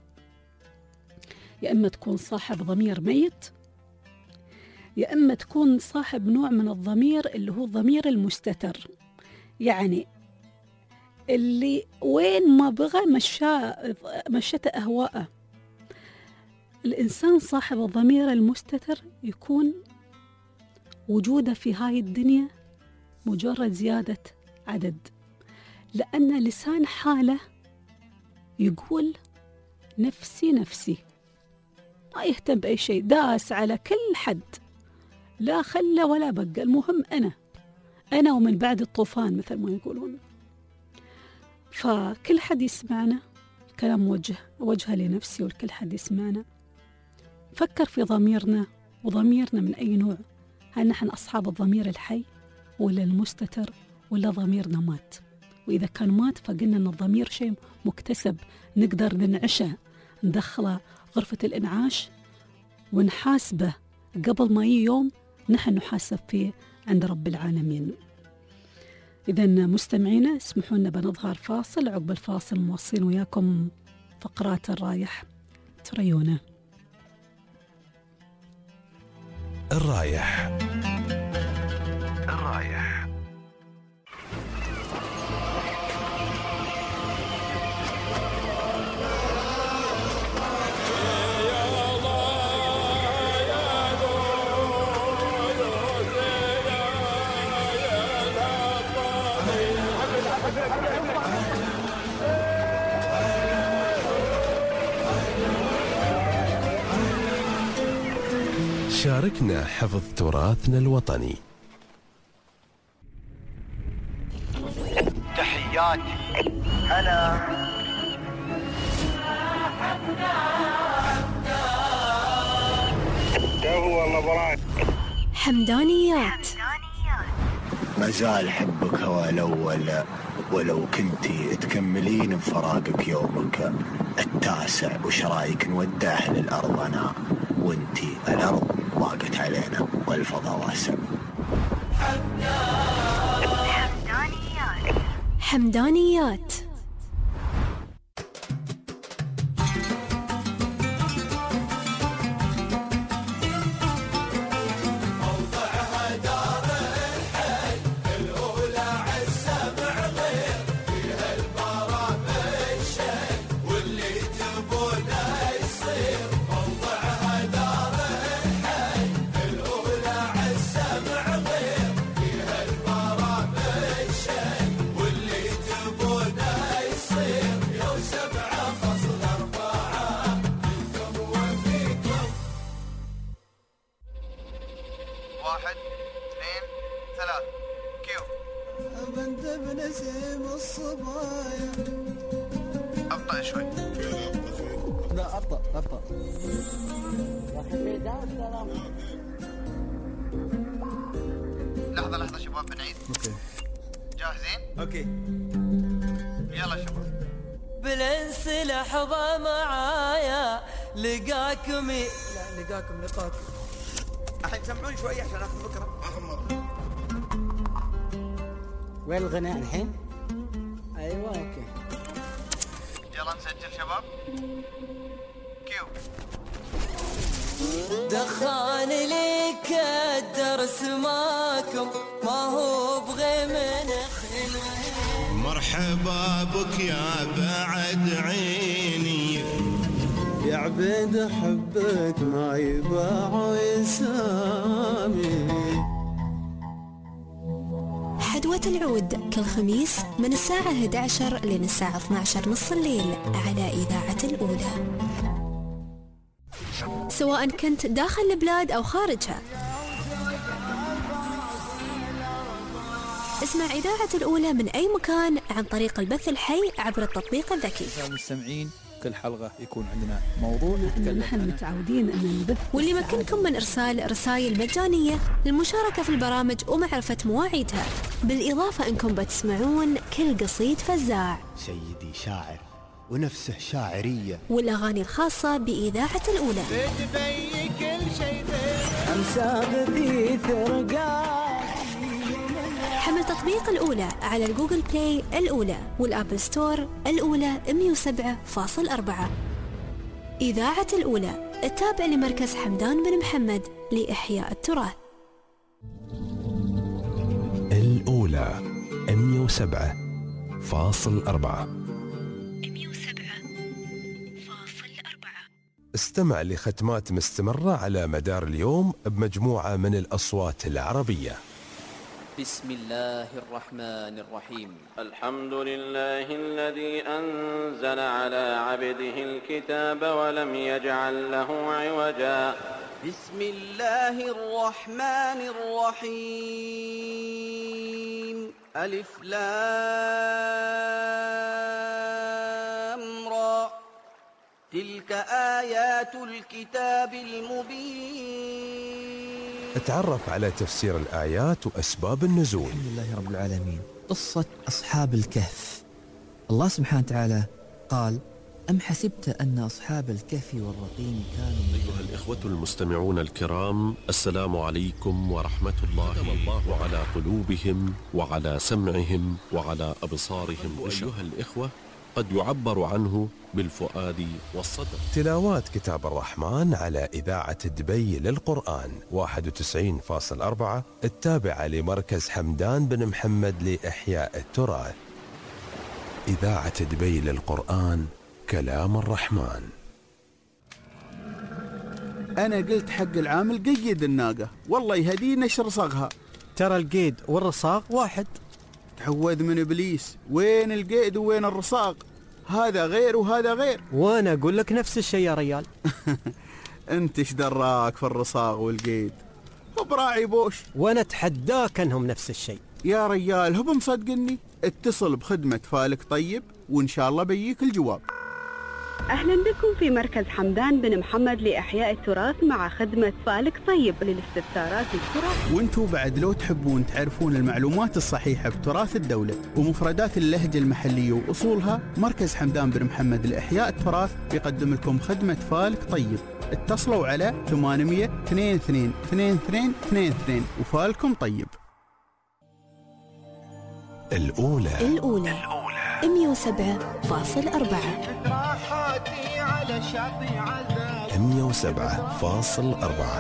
Speaker 2: يا إما تكون صاحب ضمير ميت يا إما تكون صاحب نوع من الضمير اللي هو الضمير المستتر، يعني اللي وين ما بغى مشت أهواءه. الإنسان صاحب الضمير المستتر يكون وجوده في هاي الدنيا مجرد زيادة عدد، لأن لسان حاله يقول نفسي نفسي، ما يهتم بأي شيء، داس على كل حد، لا خلى ولا بقى، المهم أنا ومن بعد الطوفان مثل ما يقولون. فكل حد يسمعنا كلام وجهه لنفسي، والكل حد يسمعنا فكر في ضميرنا، وضميرنا من أي نوع؟ هل نحن أصحاب الضمير الحي ولا المستتر ولا ضميرنا مات؟ وإذا كان مات فقلنا أن الضمير شيء مكتسب نقدر ننعشه، ندخله غرفة الإنعاش ونحاسبه قبل ما يوم نحن نحاسب فيه عند رب العالمين. إذا مستمعينا اسمحوا لنا بنظهر فاصل، عقب الفاصل موصين وياكم فقرات الرايح، تريونا.
Speaker 1: الرايح شاركنا حفظ تراثنا الوطني.
Speaker 5: تحياتي أنا
Speaker 4: حمدانيات.
Speaker 16: ما زال حبك هوى الأول، ولو كنتي تكملين بفراقك يومك التاسع، وش رايك نودعه للأرض أنا وانتي؟ الأرض ضاقت علينا والفضاء واسع.
Speaker 4: حمدانيات.
Speaker 5: لحظة شباب بنعيد.
Speaker 17: اوكي
Speaker 5: جاهزين؟
Speaker 17: اوكي
Speaker 5: يلا شباب.
Speaker 10: بالانس لحظة معايا لقاكم
Speaker 17: لقاك الحين سمعوني شوي عشان اخذ فكرة.
Speaker 13: وين الغناء الحين؟ ايوه اوكي
Speaker 5: يلا نسجل شباب. كيو.
Speaker 10: دخان ليك الدرس ماكم ما هو بغي من خلوه.
Speaker 16: مرحبا بك يا بعد عيني
Speaker 10: يا عبيد حبك ما يباع ويسامي.
Speaker 4: حدوة العود كل خميس من الساعة 11 لين الساعة 12 نص الليل على إذاعة الأولى، سواء كنت داخل البلاد أو خارجها. اسمع إذاعة الأولى من أي مكان عن طريق البث الحي عبر التطبيق الذكي.
Speaker 9: المستمعين كل حلقة يكون عندنا موضوع نتكلم
Speaker 2: نحن متعودين أن نبث،
Speaker 4: واللي يمكنكم من إرسال رسائل مجانية للمشاركة في البرامج ومعرفة مواعيدها، بالإضافة أنكم بتسمعون كل قصيد فزاع،
Speaker 16: سيدي شاعر ونفسه شاعرية،
Speaker 4: والأغاني الخاصة بإذاعة الأولى.
Speaker 10: بتبي كل شيء أمسى بثيث رقاي.
Speaker 4: حمل تطبيق الأولى على الجوجل بلاي الأولى والآبل ستور الأولى 107.4. إذاعة الأولى التابع لمركز حمدان بن محمد لإحياء التراث.
Speaker 1: الأولى 107.4. استمع لختمات مستمرة على مدار اليوم بمجموعة من الأصوات العربية.
Speaker 18: بسم الله الرحمن الرحيم.
Speaker 19: الحمد لله الذي أنزل على عبده الكتاب ولم يجعل له عوجا.
Speaker 10: بسم الله الرحمن الرحيم. ألف لام را. تلك آيات الكتاب المبين.
Speaker 1: اتعرف على تفسير الآيات وأسباب النزول.
Speaker 20: الحمد لله رب العالمين. قصة أصحاب الكهف. الله سبحانه وتعالى قال: أم حسبت أن أصحاب الكهف والرقيم كانوا.
Speaker 21: أيها الإخوة المستمعون الكرام، السلام عليكم ورحمة الله على قلوبهم وعلى سمعهم وعلى أبصارهم. أيها الإخوة، قد يعبر عنه بالفؤاد والصدر.
Speaker 1: تلاوات كتاب الرحمن على إذاعة دبي للقرآن 91.4 التابعة لمركز حمدان بن محمد لإحياء التراث. إذاعة دبي للقرآن، كلام الرحمن.
Speaker 7: أنا قلت حق العامل قيد الناقة، والله يهدي نشر صغها.
Speaker 22: ترى القيد والرصاق واحد.
Speaker 7: تعوذ من إبليس، وين القيد وين الرصاق؟ هذا غير وهذا غير.
Speaker 22: وانا اقول لك نفس الشيء يا ريال.
Speaker 7: انت ايش دراك في الرصاق والقيد؟ هو براعي بوش.
Speaker 22: وانا اتحداك انهم نفس الشيء
Speaker 7: يا ريال. هو مصدقني. اتصل بخدمة فالك طيب وان شاء الله بيجيك الجواب.
Speaker 23: أهلا بكم في مركز حمدان بن محمد لإحياء التراث مع خدمة فالك طيب للاستفسارات التراث.
Speaker 7: وانتوا بعد لو تحبون تعرفون المعلومات الصحيحة بتراث الدولة ومفردات اللهجة المحلية وأصولها، مركز حمدان بن محمد لإحياء التراث يقدم لكم خدمة فالك طيب. اتصلوا على 800 22 22 22 وفالكم طيب.
Speaker 1: الأولى
Speaker 4: 107.4.
Speaker 1: 107.4.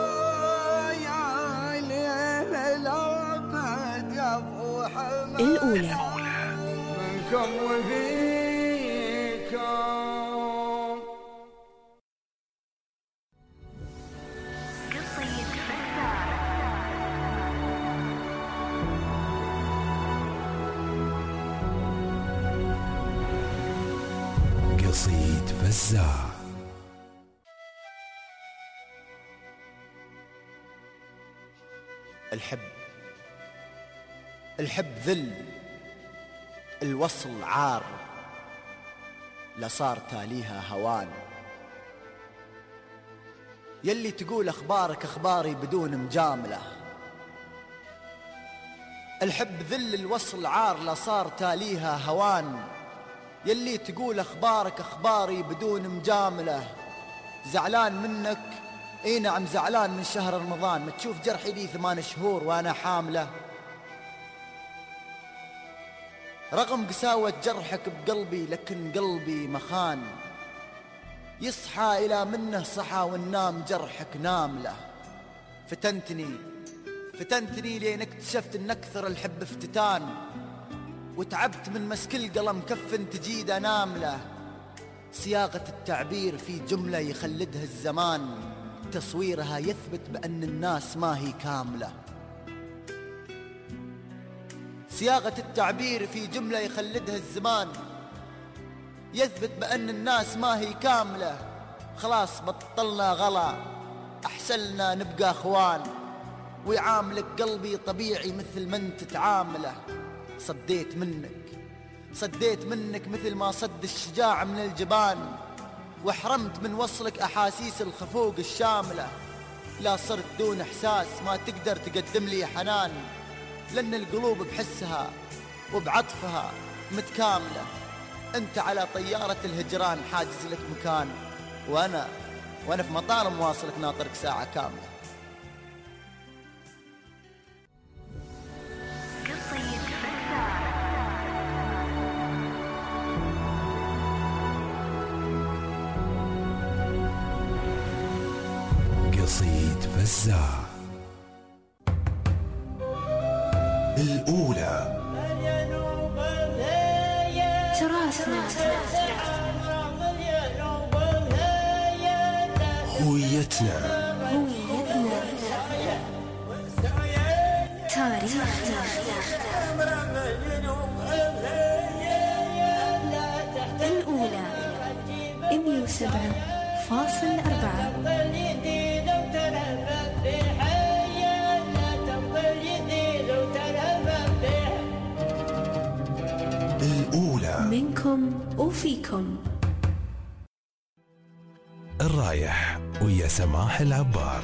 Speaker 4: الأولى
Speaker 10: منكم وفيكم.
Speaker 1: قصيد فزاع.
Speaker 5: الحب ذل، الوصل عار، لصار تاليها هوان. يلي تقول أخبارك أخباري بدون مجاملة. الحب ذل الوصل عار لا صار تاليها هوان، يلي تقول أخبارك أخباري بدون مجاملة. زعلان منك، اي نعم زعلان من شهر رمضان، ما تشوف جرحي لي 8 شهور وانا حاملة. رغم قساوة جرحك بقلبي لكن قلبي مخان، يصحى إلى منه صحى والنام جرحك نامله. فتنتني لين اكتشفت ان اكثر الحب افتتان، وتعبت من مسك القلم كف تجيد نامله. صياغة التعبير في جملة يخلدها الزمان، تصويرها يثبت بأن الناس ما هي كاملة. صياغة التعبير في جملة يخلدها الزمان، يثبت بأن الناس ما هي كاملة. خلاص بطلنا غلا، أحسلنا نبقى أخوان، ويعاملك قلبي طبيعي مثل ما انت تعامله. صديت منك مثل ما صد الشجاع من الجبان، واحرمت من وصلك أحاسيس الخفوق الشاملة. لا صرت دون إحساس ما تقدر تقدم لي حنان، لأن القلوب بحسها وبعطفها متكاملة. أنت على طيارة الهجران حاجز لك مكان، وأنا في مطار مواصلك ناطرك ساعة كاملة.
Speaker 1: قصيد فزاع الأولى.
Speaker 4: تراثنا،
Speaker 1: هويتنا،
Speaker 4: تاريخنا. الأولى 107.4.
Speaker 1: الأولى
Speaker 4: منكم وفيكم.
Speaker 1: الرايح ويا سماح العبار.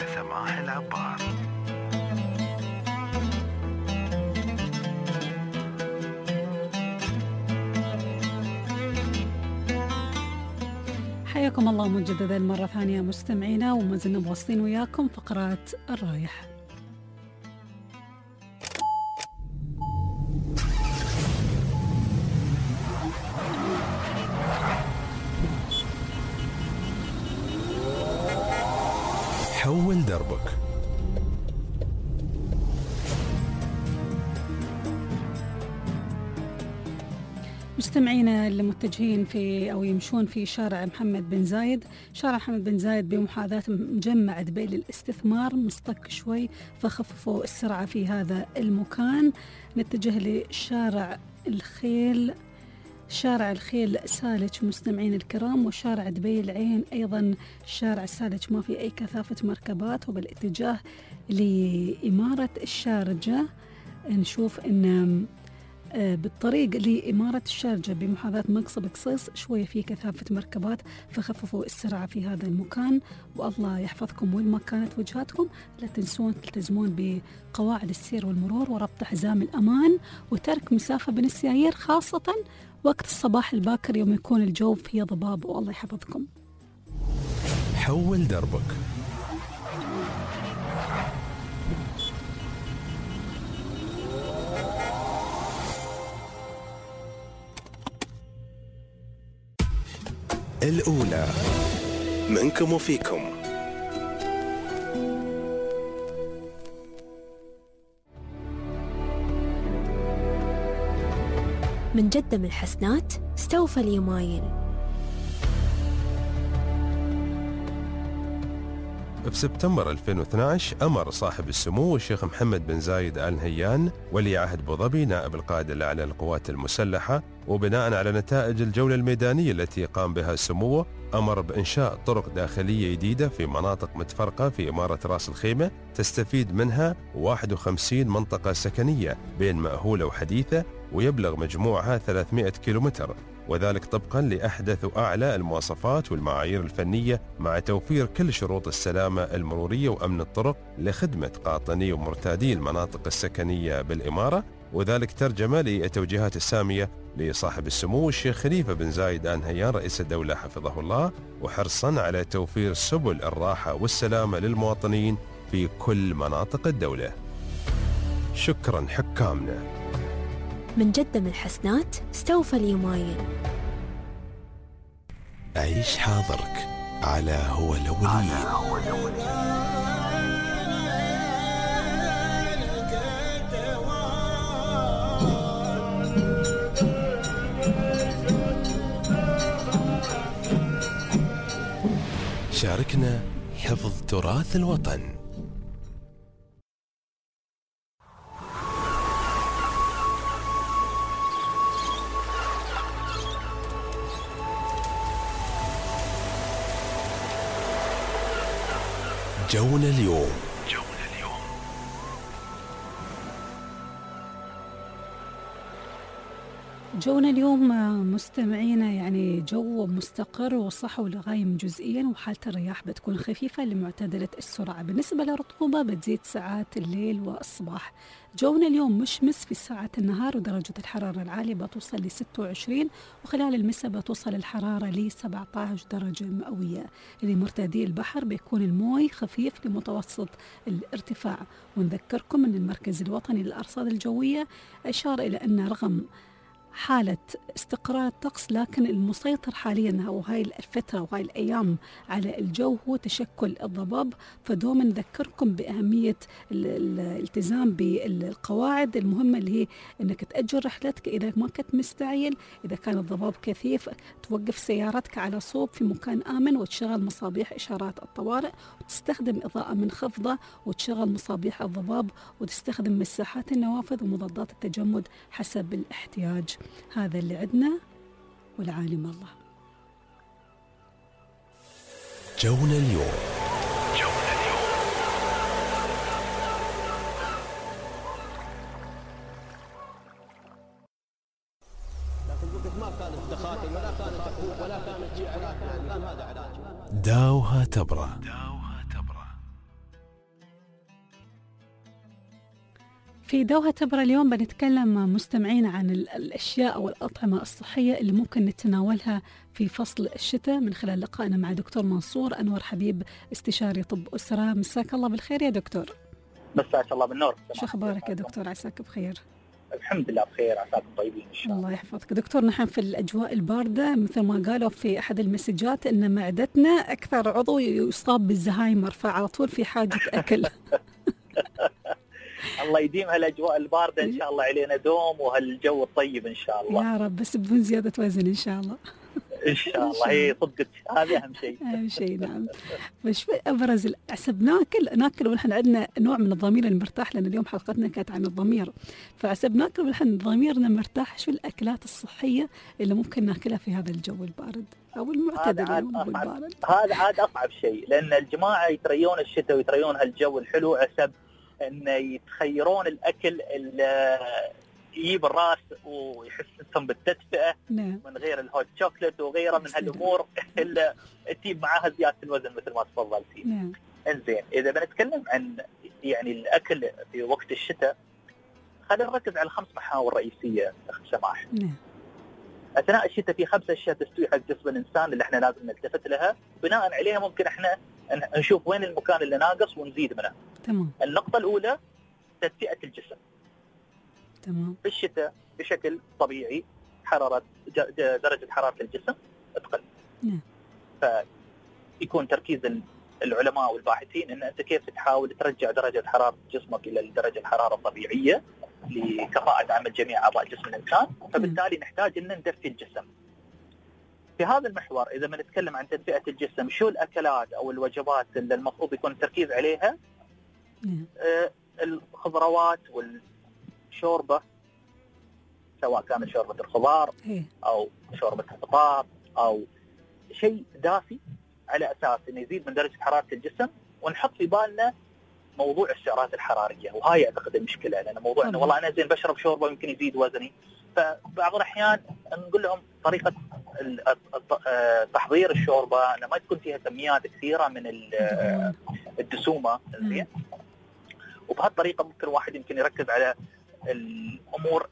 Speaker 2: حياكم الله مجددا مرة ثانية مستمعينا، وما زلنا مواصلين وياكم فقرات الرايح.
Speaker 1: حول دربك.
Speaker 2: مستمعينا اللي متجهين في أو يمشون في شارع محمد بن زايد، شارع محمد بن زايد بمحاذاة مجمع دبي للاستثمار مصطك شوي، فخففوا السرعة في هذا المكان. نتجه لشارع الخيل، شارع الخيل سالج مستمعين الكرام، وشارع دبي العين أيضا شارع سالج ما في أي كثافة مركبات، وبالاتجاه لإمارة الشارجة نشوف أن بالطريق لإمارة الشارجة بمحاذاة مقصب قصيص شوية في كثافة مركبات، فخففوا السرعة في هذا المكان. والله يحفظكم وين ما كانت وجهاتكم، لا تنسون تلتزمون بقواعد السير والمرور وربط حزام الأمان وترك مسافة بين السيايير، خاصة وقت الصباح الباكر يوم يكون الجو فيه ضباب. والله يحفظكم.
Speaker 1: حول دربك. الأولى منكم وفيكم.
Speaker 4: من جدة من الحسنات استوفى اليمايل.
Speaker 1: بسبتمبر 2012 أمر صاحب السمو الشيخ محمد بن زايد آل نهيان ولي عهد أبو ظبي نائب القائد الأعلى للقوات المسلحة، وبناء على نتائج الجولة الميدانية التي قام بها سموه، أمر بإنشاء طرق داخلية جديدة في مناطق متفرقة في إمارة راس الخيمة تستفيد منها 51 منطقة سكنية بين مأهولة وحديثة، ويبلغ مجموعها 300 كيلومتر، وذلك طبقا لأحدث وأعلى المواصفات والمعايير الفنية، مع توفير كل شروط السلامة المرورية وأمن الطرق لخدمة قاطني ومرتادي المناطق السكنية بالإمارة، وذلك ترجمة للتوجيهات السامية لصاحب السمو الشيخ خليفة بن زايد آل نهيان رئيس الدولة حفظه الله، وحرصا على توفير سبل الراحة والسلامة للمواطنين في كل مناطق الدولة. شكرا حكامنا.
Speaker 4: من جدة من الحسنات استوفى اليومين.
Speaker 3: عيش حاضرك على هو الأولين. شاركنا حفظ تراث الوطن. جونا اليوم.
Speaker 2: جونا اليوم مستمعينا يعني جو مستقر وصحو لغايم جزئيا، وحالة الرياح بتكون خفيفة لمعتدلة السرعة. بالنسبة للرطوبة بتزيد ساعات الليل والصباح. جونا اليوم مشمس في ساعات النهار، ودرجة الحرارة العالية بتوصل ل 26، وخلال المساء بتوصل الحرارة ل 17 درجة مئوية. لمرتادي البحر بيكون الموي خفيف لمتوسط الارتفاع. ونذكركم أن المركز الوطني للأرصاد الجوية أشار إلى أن رغم حالة استقرار الطقس، لكن المسيطر حاليا وهاي الفترة وهاي الأيام على الجو هو تشكل الضباب. فدوما نذكركم بأهمية الالتزام بالقواعد المهمة، اللي هي أنك تأجل رحلتك إذا ما كنت مستعجل. إذا كان الضباب كثيف توقف سيارتك على صوب في مكان آمن، وتشغل مصابيح إشارات الطوارئ، وتستخدم إضاءة منخفضة، وتشغل مصابيح الضباب، وتستخدم مساحات النوافذ ومضادات التجمد حسب الاحتياج. هذا اللي عندنا والعالم الله.
Speaker 3: جونا اليوم. داوها تبرة.
Speaker 2: في دوها تبرة اليوم بنتكلم مستمعين عن الأشياء أو الأطعمة الصحية اللي ممكن نتناولها في فصل الشتاء، من خلال لقائنا مع دكتور منصور أنور حبيب استشاري طب أسرة. مساك الله بالخير يا دكتور.
Speaker 8: مساك الله بالنور.
Speaker 2: شو أخبارك يا دكتور؟ عساك بخير.
Speaker 8: الحمد لله بخير، عساكم طيبين إن شاء الله.
Speaker 2: الله يحفظك دكتور. نحن في الأجواء الباردة مثل ما قالوا في أحد المسجات أن معدتنا أكثر عضو يصاب بالزهايمر، فعلى طول في حاجة أكل.
Speaker 8: الله يديم هالاجواء البارده ان شاء الله علينا دوم، وهالجو الطيب ان شاء الله
Speaker 2: يا رب، بس بدون زياده وزن ان شاء الله.
Speaker 8: ان شاء الله. هي صدقت، هذا اهم شيء.
Speaker 2: اهم شيء نعم. مش ابرز عسب ناكل ونحن عندنا نوع من الضمير المرتاح، لان اليوم حلقتنا كانت عن الضمير، فعسب ناكل ونحن ضميرنا مرتاح. شو الاكلات الصحيه اللي ممكن ناكلها في هذا الجو البارد او المعتدل البارد؟
Speaker 8: هذا عاد اصعب شيء، لان الجماعه يتريون الشتاء ويتريون هالجو الحلو عسب ان يتخيرون الاكل اللي يجيب الراس ويحسسهم بالتدفئه من غير الهوت شوكليت وغيره من هالامور اللي تجيب معاها زياده الوزن مثل ما تفضلتي. انزين، اذا بنتكلم عن يعني الاكل في وقت الشتاء، خلينا نركز على 5 محاور رئيسيه اخ سماح. اثناء الشتاء في 5 اشياء تستوي حق جسم الانسان اللي احنا لازم نلتفت لها، بناء عليها ممكن احنا نشوف وين المكان اللي ناقص ونزيد منه.
Speaker 2: تمام.
Speaker 8: النقطة الأولى تدفئة الجسم.
Speaker 2: تمام.
Speaker 8: في الشتاء بشكل طبيعي درجة حرارة الجسم تقل. فيكون تركيز العلماء والباحثين ان انت كيف تحاول ترجع درجة حرارة جسمك الى درجة الحرارة الطبيعية لكفاءة عمل جميع اعضاء جسم الانسان، فبالتالي نحتاج ان ندفي الجسم. في هذا المحور إذا ما نتكلم عن تدفئة الجسم، شو الأكلات أو الوجبات اللي المفروض يكون التركيز عليها؟ الخضروات والشوربة، سواء كانت شوربة الخضار أو شوربة البطاط أو شيء دافي، على أساس إنه يزيد من درجة حرارة الجسم، ونحط في بالنا موضوع السعرات الحراريه، وهاي اعتقد المشكله، لان موضوع انه والله انا زين بشرب شوربه يمكن يزيد وزني، فبعض الاحيان نقول لهم طريقه تحضير الشوربه انه ما تكون فيها كميات كثيره من الدسومه، زين، وبهالطريقه ممكن الواحد يمكن يركز على الامور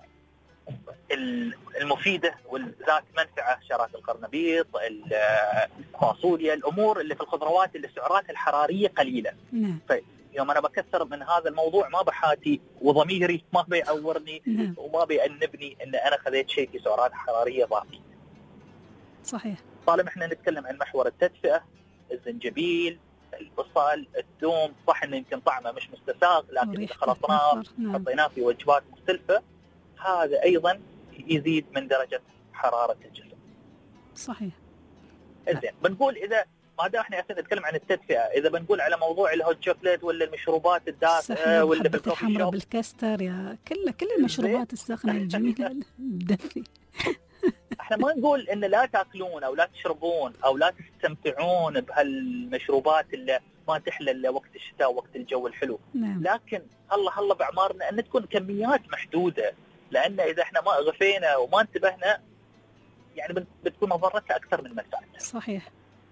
Speaker 8: المفيده والذات منفعه، شعرات القرنبيط، الفاصوليا، الامور اللي في الخضروات اللي سعراتها الحراريه قليله. يوم انا بكثر من هذا الموضوع ما بحاتي وضميري ما بيعورني وما بيأنبني ان انا خذيت شيء في سعرات حراريه ضعيفه.
Speaker 2: صحيح.
Speaker 8: طالما احنا نتكلم عن محور التدفئه، الزنجبيل، البصل، الثوم، صح انه يمكن طعمه مش مستساغ، لكن اذا خلطناه حطيناه في وجبات مختلفه هذا ايضا يزيد من درجه حراره الجسم.
Speaker 2: صحيح.
Speaker 8: زين، بنقول اذا ما دام احنا نتكلم عن التدفئه، اذا بنقول على موضوع الهوت شوكليت ولا المشروبات الدافئه ولا
Speaker 2: بالكوفي الحمراء بالكاستر، يا كل المشروبات الساخنه الجميله الدافئه.
Speaker 8: احنا ما نقول ان لا تاكلون او لا تشربون او لا تستمتعون بهالمشروبات اللي ما تحلى الا وقت الشتاء ووقت الجو الحلو، لكن هلا باعمارنا ان تكون كميات محدوده، لان اذا احنا ما غفينا وما انتبهنا يعني بتكون مضرتها اكثر من منفعتها.
Speaker 2: صحيح.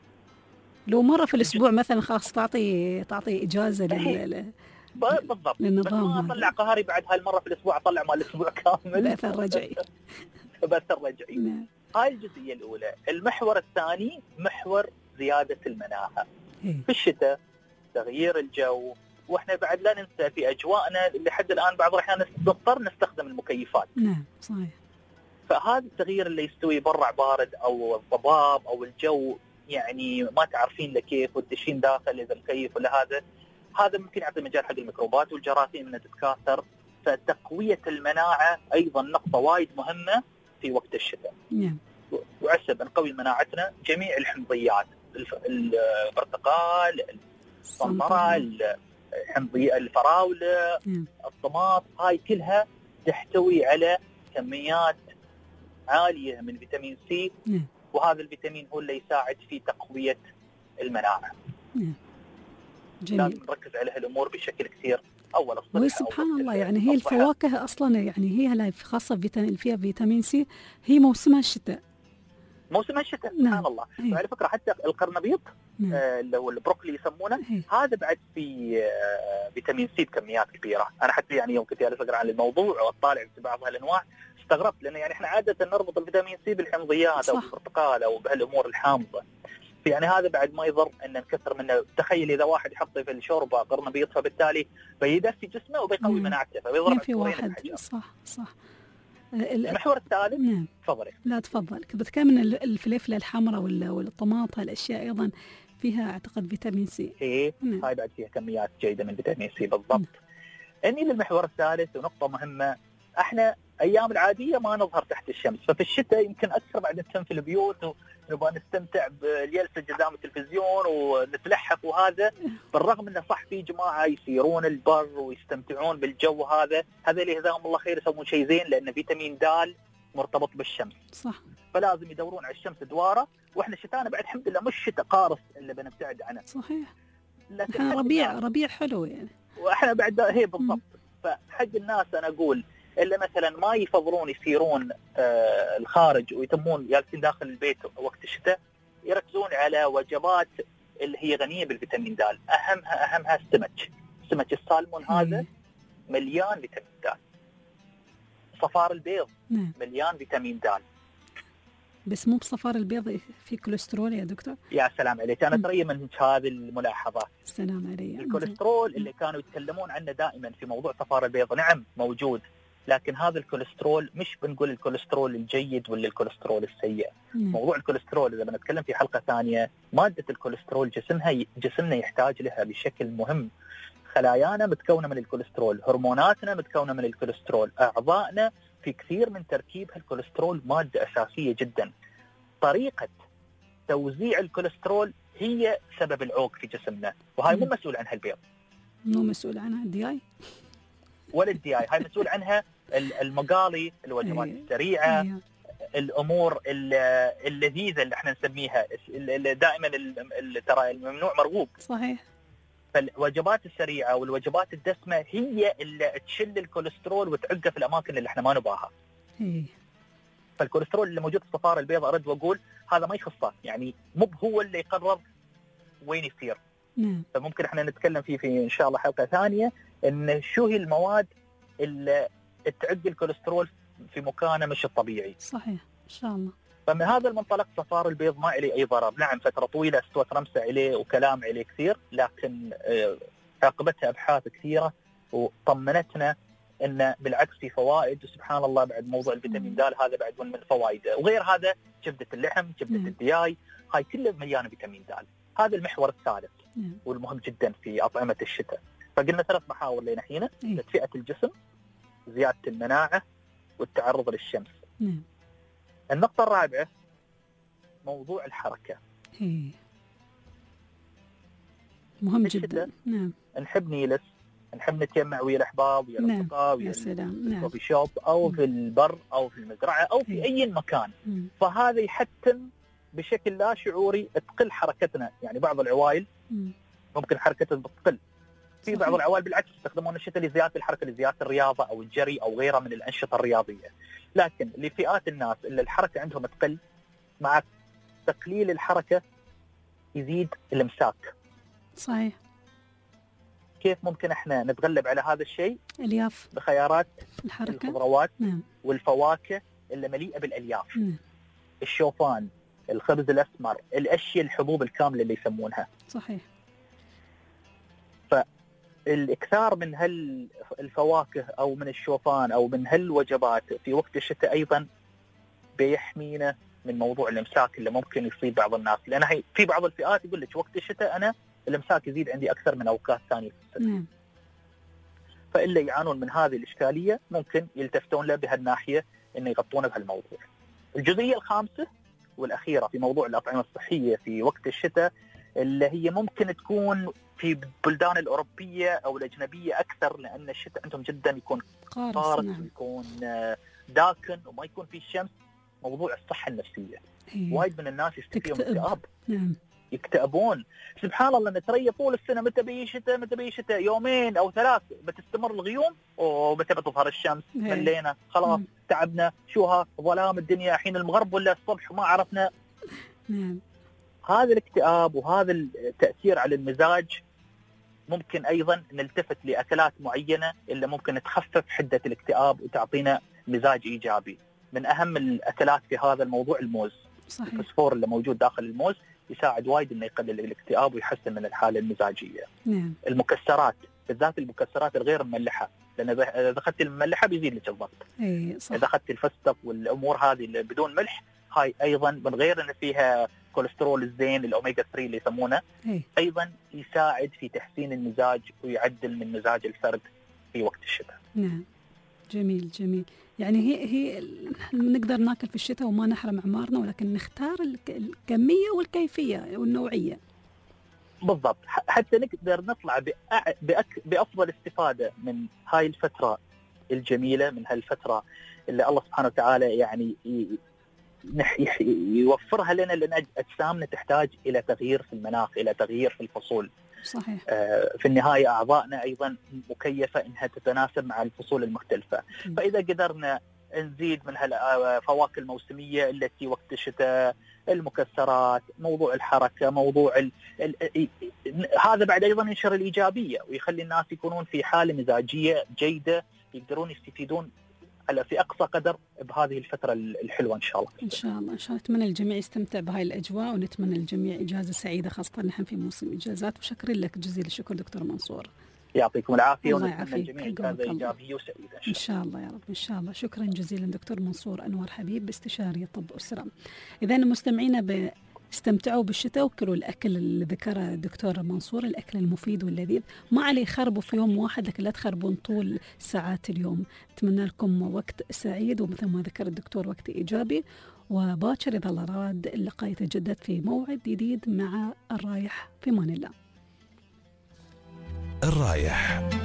Speaker 2: لو مره في الاسبوع مثلا خلاص تعطي اجازه
Speaker 8: بالضبط،
Speaker 2: للنظام،
Speaker 8: ما اطلع قهري بعد هالمره في الاسبوع، اطلع مال الاسبوع كامل
Speaker 2: بأثر رجعي.
Speaker 8: بأثر رجعي. هاي الجزئيه الاولى. المحور الثاني محور زياده المناعه. في الشتاء تغيير الجو، واحنا بعد لا ننسى في اجواءنا اللي حد الان بعض الاحيان نضطر نستخدم المكيفات.
Speaker 2: نعم صحيح.
Speaker 8: فهذا التغيير اللي يستوي برا بارد او الضباب او الجو يعني ما تعرفين له كيف، والتشين داخل اذا مكيف ولا هذا ممكن يعطي مجال حق الميكروبات والجراثيم انها تتكاثر. فتقويه المناعه ايضا نقطه وايد مهمه في وقت الشتاء.
Speaker 2: نعم.
Speaker 8: وعسب نقوي مناعتنا، جميع الحمضيات، البرتقال، الصمره، الفراوله، الطماط، هاي كلها تحتوي على كميات عاليه من فيتامين سي، وهذا الفيتامين هو اللي يساعد في تقويه المناعه.
Speaker 2: جميل.
Speaker 8: لازم نركز على هالامور بشكل كثير. اول الصبح
Speaker 2: وهي سبحان الله يعني هي الفواكه اصلا يعني هي خاصه فيها فيتامين سي، هي موسمها الشتاء.
Speaker 8: موسمها الشتاء سبحان الله. وعلى فكره حتى القرنبيط اللي هو البروكلي يسمونه، هذا بعد في فيتامين سي بكميات كبيره. انا حتى يعني يوم كنت جالس اقرا عن الموضوع واطالع في بعض هالانواع استغربت، لان يعني احنا عاده نربط الفيتامين سي بالحمضيات او بالبرتقال او بهالامور الحامضه. يعني هذا بعد ما يضر ان نكثر منه. تخيل اذا واحد يحط في الشوربه قرنبيط فبالتالي بيدفي جسمه وبيقوي مناعته فبيضر
Speaker 2: في واحد. صح.
Speaker 8: المحور الثالث تفضلي.
Speaker 2: لا تفضل. كنت بتكلم من الفلفله الحمراء والطماطم، الاشياء ايضا فيها اعتقد فيتامين سي.
Speaker 8: هاي بعد فيها كميات جيده من فيتامين سي بالضبط. اني للمحور الثالث ونقطه مهمه، احنا ايام العاديه ما نظهر تحت الشمس، ففي الشتاء يمكن اكثر بعد نتم في البيوت ونبغى نستمتع بالجلسه قدام التلفزيون ونتلحق، وهذا بالرغم انه صح في جماعه يسيرون البر ويستمتعون بالجو هذا اللي جزاهم الله خير يسوون شيء زين، لان فيتامين د مرتبط بالشمس.
Speaker 2: صح.
Speaker 8: فلازم يدورون على الشمس دواره، واحنا شتانا بعد الحمد لله مش شتاء قارس اللي بنبتعد عنه.
Speaker 2: صحيح. احنا ربيع حلو يعني.
Speaker 8: واحنا بعد هي بالضبط. فحق الناس انا اقول اللي مثلا ما يفضلون يسيرون الخارج ويتمون جالسين داخل البيت وقت الشتاء، يركزون على وجبات اللي هي غنيه بالفيتامين د. اهمها سمك السالمون، هذا مليان فيتامين د. صفار البيض مليان فيتامين د.
Speaker 2: بس مو بصفار البيض في كوليسترول يا دكتور؟
Speaker 8: يا سلام عليك، انا ترى من هذه الملاحظات.
Speaker 2: سلام عليك.
Speaker 8: الكوليسترول اللي كانوا يتكلمون عنه دائما في موضوع صفار البيض، نعم موجود، لكن هذا الكوليسترول مش بنقول الكوليسترول الجيد ولا الكوليسترول السيء. موضوع الكوليسترول اذا بنتكلم في حلقه ثانيه، ماده الكوليسترول جسمنا يحتاج لها بشكل مهم. خلايانا متكونه من الكوليسترول، هرموناتنا متكونه من الكوليسترول، اعضائنا في كثير من تركيبها الكوليسترول ماده اساسيه جدا. طريقه توزيع الكوليسترول هي سبب العوق في جسمنا، وهاي مو مسؤول عنها البيض،
Speaker 2: مو مسؤول عنها الدي اي
Speaker 8: ولا الدي اي، هاي مسؤول عنها المقالي، الوجبات السريعه، الامور اللذيذه اللي احنا نسميها دائما ترى الممنوع مرغوب.
Speaker 2: صحيح.
Speaker 8: فالوجبات السريعه والوجبات الدسمه هي اللي تشل الكوليسترول وتعقه في الاماكن اللي احنا ما نباها. فالكوليسترول اللي موجود في الصفاره البيضاء ارد واقول هذا ما يخصه، يعني مو هو اللي يقرر وين يصير. فممكن احنا نتكلم فيه في ان شاء الله حلقه ثانيه ان شو هي المواد اللي تعق الكوليسترول في مكانه مش الطبيعي.
Speaker 2: صحيح ان شاء الله.
Speaker 8: فمن هذا المنطلق صفار البيض ما عليه اي ضرر، نعم فتره طويله استوت رمسه عليه وكلام عليه كثير، لكن عقبتها ابحاث كثيره وطمنتنا ان بالعكس في فوائد، وسبحان الله بعد موضوع الفيتامين د هذا بعد من فوائده، وغير هذا كبده اللحم، كبده الدياي، هاي كلها مليانه فيتامين د. هذا المحور الثالث والمهم جدا في اطعمه الشتاء. فقلنا 3 محاور لنا حين: تدفئه الجسم، زياده المناعه، والتعرض للشمس. النقطه الرابعه موضوع الحركه.
Speaker 2: مهم جدا.
Speaker 8: نحب نجلس، نحب نتجمع ويا الاحباب ويا الاصدقاء ويا الكوفي شوب او في البر او في المزرعه او في اي مكان. فهذا يحتم بشكل لا شعوري تقل حركتنا. يعني بعض العوائل ممكن حركتها بتقل، في بعض العوائل بالعكس يستخدمون الشتاء لزياده الحركه، لزياده الرياضه او الجري او غيرها من الانشطه الرياضيه. لكن لفئات الناس اللي الحركه عندهم تقل، مع تقليل الحركه يزيد الامساك.
Speaker 2: صحيح.
Speaker 8: كيف ممكن احنا نتغلب على هذا الشيء؟
Speaker 2: الياف،
Speaker 8: بخيارات
Speaker 2: الحركه،
Speaker 8: الخضروات والفواكه اللي مليئه بالالياف. الشوفان، الخبز الاسمر، الاشياء الحبوب الكامله اللي يسمونها.
Speaker 2: صحيح.
Speaker 8: فالاكثار من الفواكه او من الشوفان او من هالوجبات في وقت الشتاء ايضا بيحمينا من موضوع الامساك اللي ممكن يصيب بعض الناس، لان في بعض الفئات يقول لك وقت الشتاء انا الامساك يزيد عندي اكثر من اوقات ثانيه في السنه. فاللي يعانون من هذه الاشكاليه ممكن يلتفتون له بهالناحيه انه يغطون بهالموضوع. الجزئيه الخامسه والاخيره في موضوع الاطعمه الصحيه في وقت الشتاء، اللي هي ممكن تكون في البلدان الاوروبيه او الاجنبيه اكثر، لان الشتاء عندهم جدا يكون قارس ويكون داكن وما يكون فيه الشمس. موضوع الصحه النفسيه. وايد من الناس يشتكون من اكتئاب. يكتئبون. سبحان الله نتريا طول السنه متى بيجي شتاء متى بيجي شتاء، يومين او 3 بتستمر الغيوم ومتى بتظهر الشمس، ملينا خلاص تعبنا، شوها ظلام الدنيا، حين المغرب ولا الصبح وما عرفنا. هذا الاكتئاب وهذا التاثير على المزاج ممكن ايضا نلتفت لاكلات معينه اللي ممكن تخفف حده الاكتئاب وتعطينا مزاج ايجابي. من اهم الاكلات في هذا الموضوع الموز. صحيح. الفوسفور اللي موجود داخل الموز يساعد وايد انه يقلل الاكتئاب ويحسن من الحاله المزاجيه. المكسرات، بالذات المكسرات الغير مملحه، لان اذا اخذت المملحه بيزيد لك الضغط. اذا اخذت الفستق والامور هذه اللي بدون ملح، هاي ايضا من غير ان فيها كوليسترول الزين الاوميجا 3 اللي يسمونه، ايضا يساعد في تحسين المزاج ويعدل من مزاج الفرد في وقت الشتاء.
Speaker 2: جميل جميل. يعني هي نقدر ناكل في الشتاء وما نحرم اعمارنا، ولكن نختار الكميه والكيفيه والنوعيه.
Speaker 8: بالضبط، حتى نقدر نطلع بافضل استفاده من هاي الفتره الجميله، من هالفتره اللي الله سبحانه وتعالى يعني يوفرها لنا، لان اجسامنا تحتاج الى تغيير في المناخ، الى تغيير في الفصول.
Speaker 2: صحيح.
Speaker 8: في النهايه اعضائنا ايضا مكيفه انها تتناسب مع الفصول المختلفه. فاذا قدرنا نزيد من هالفواكه الموسميه التي وقت الشتاء، المكسرات، موضوع الحركه، موضوع هذا بعد ايضا ينشر الايجابيه ويخلي الناس يكونون في حاله مزاجيه جيده، يقدرون يستفيدون في أقصى قدر بهذه الفترة الحلوة إن شاء الله.
Speaker 2: إن شاء الله إن شاء الله. أتمنى الجميع يستمتع بهاي الأجواء، ونتمنى الجميع إجازة سعيدة، خاصة نحن في موسم إجازات. وشكرا لك جزيل الشكر دكتور منصور.
Speaker 8: يعطيكم العافية، ونتمنى الجميع إجازة إيجابية وسعيدة
Speaker 2: إن شاء الله يا رب. إن شاء الله. شكرا جزيلا دكتور منصور أنور حبيب، استشاري طب أسرة. إذا مستمعينا استمتعوا بالشتاء وكلوا الأكل اللي ذكره الدكتور منصور، الأكل المفيد واللذيذ، ما عليه خربوا في يوم واحد، لكن لا تخربون طول ساعات اليوم. أتمنى لكم وقت سعيد، ومثل ما ذكر الدكتور وقت إيجابي، وباكر إذا الله راد اللقاء يتجدد في موعد جديد مع الرايح. في أمان الله.
Speaker 3: الرايح.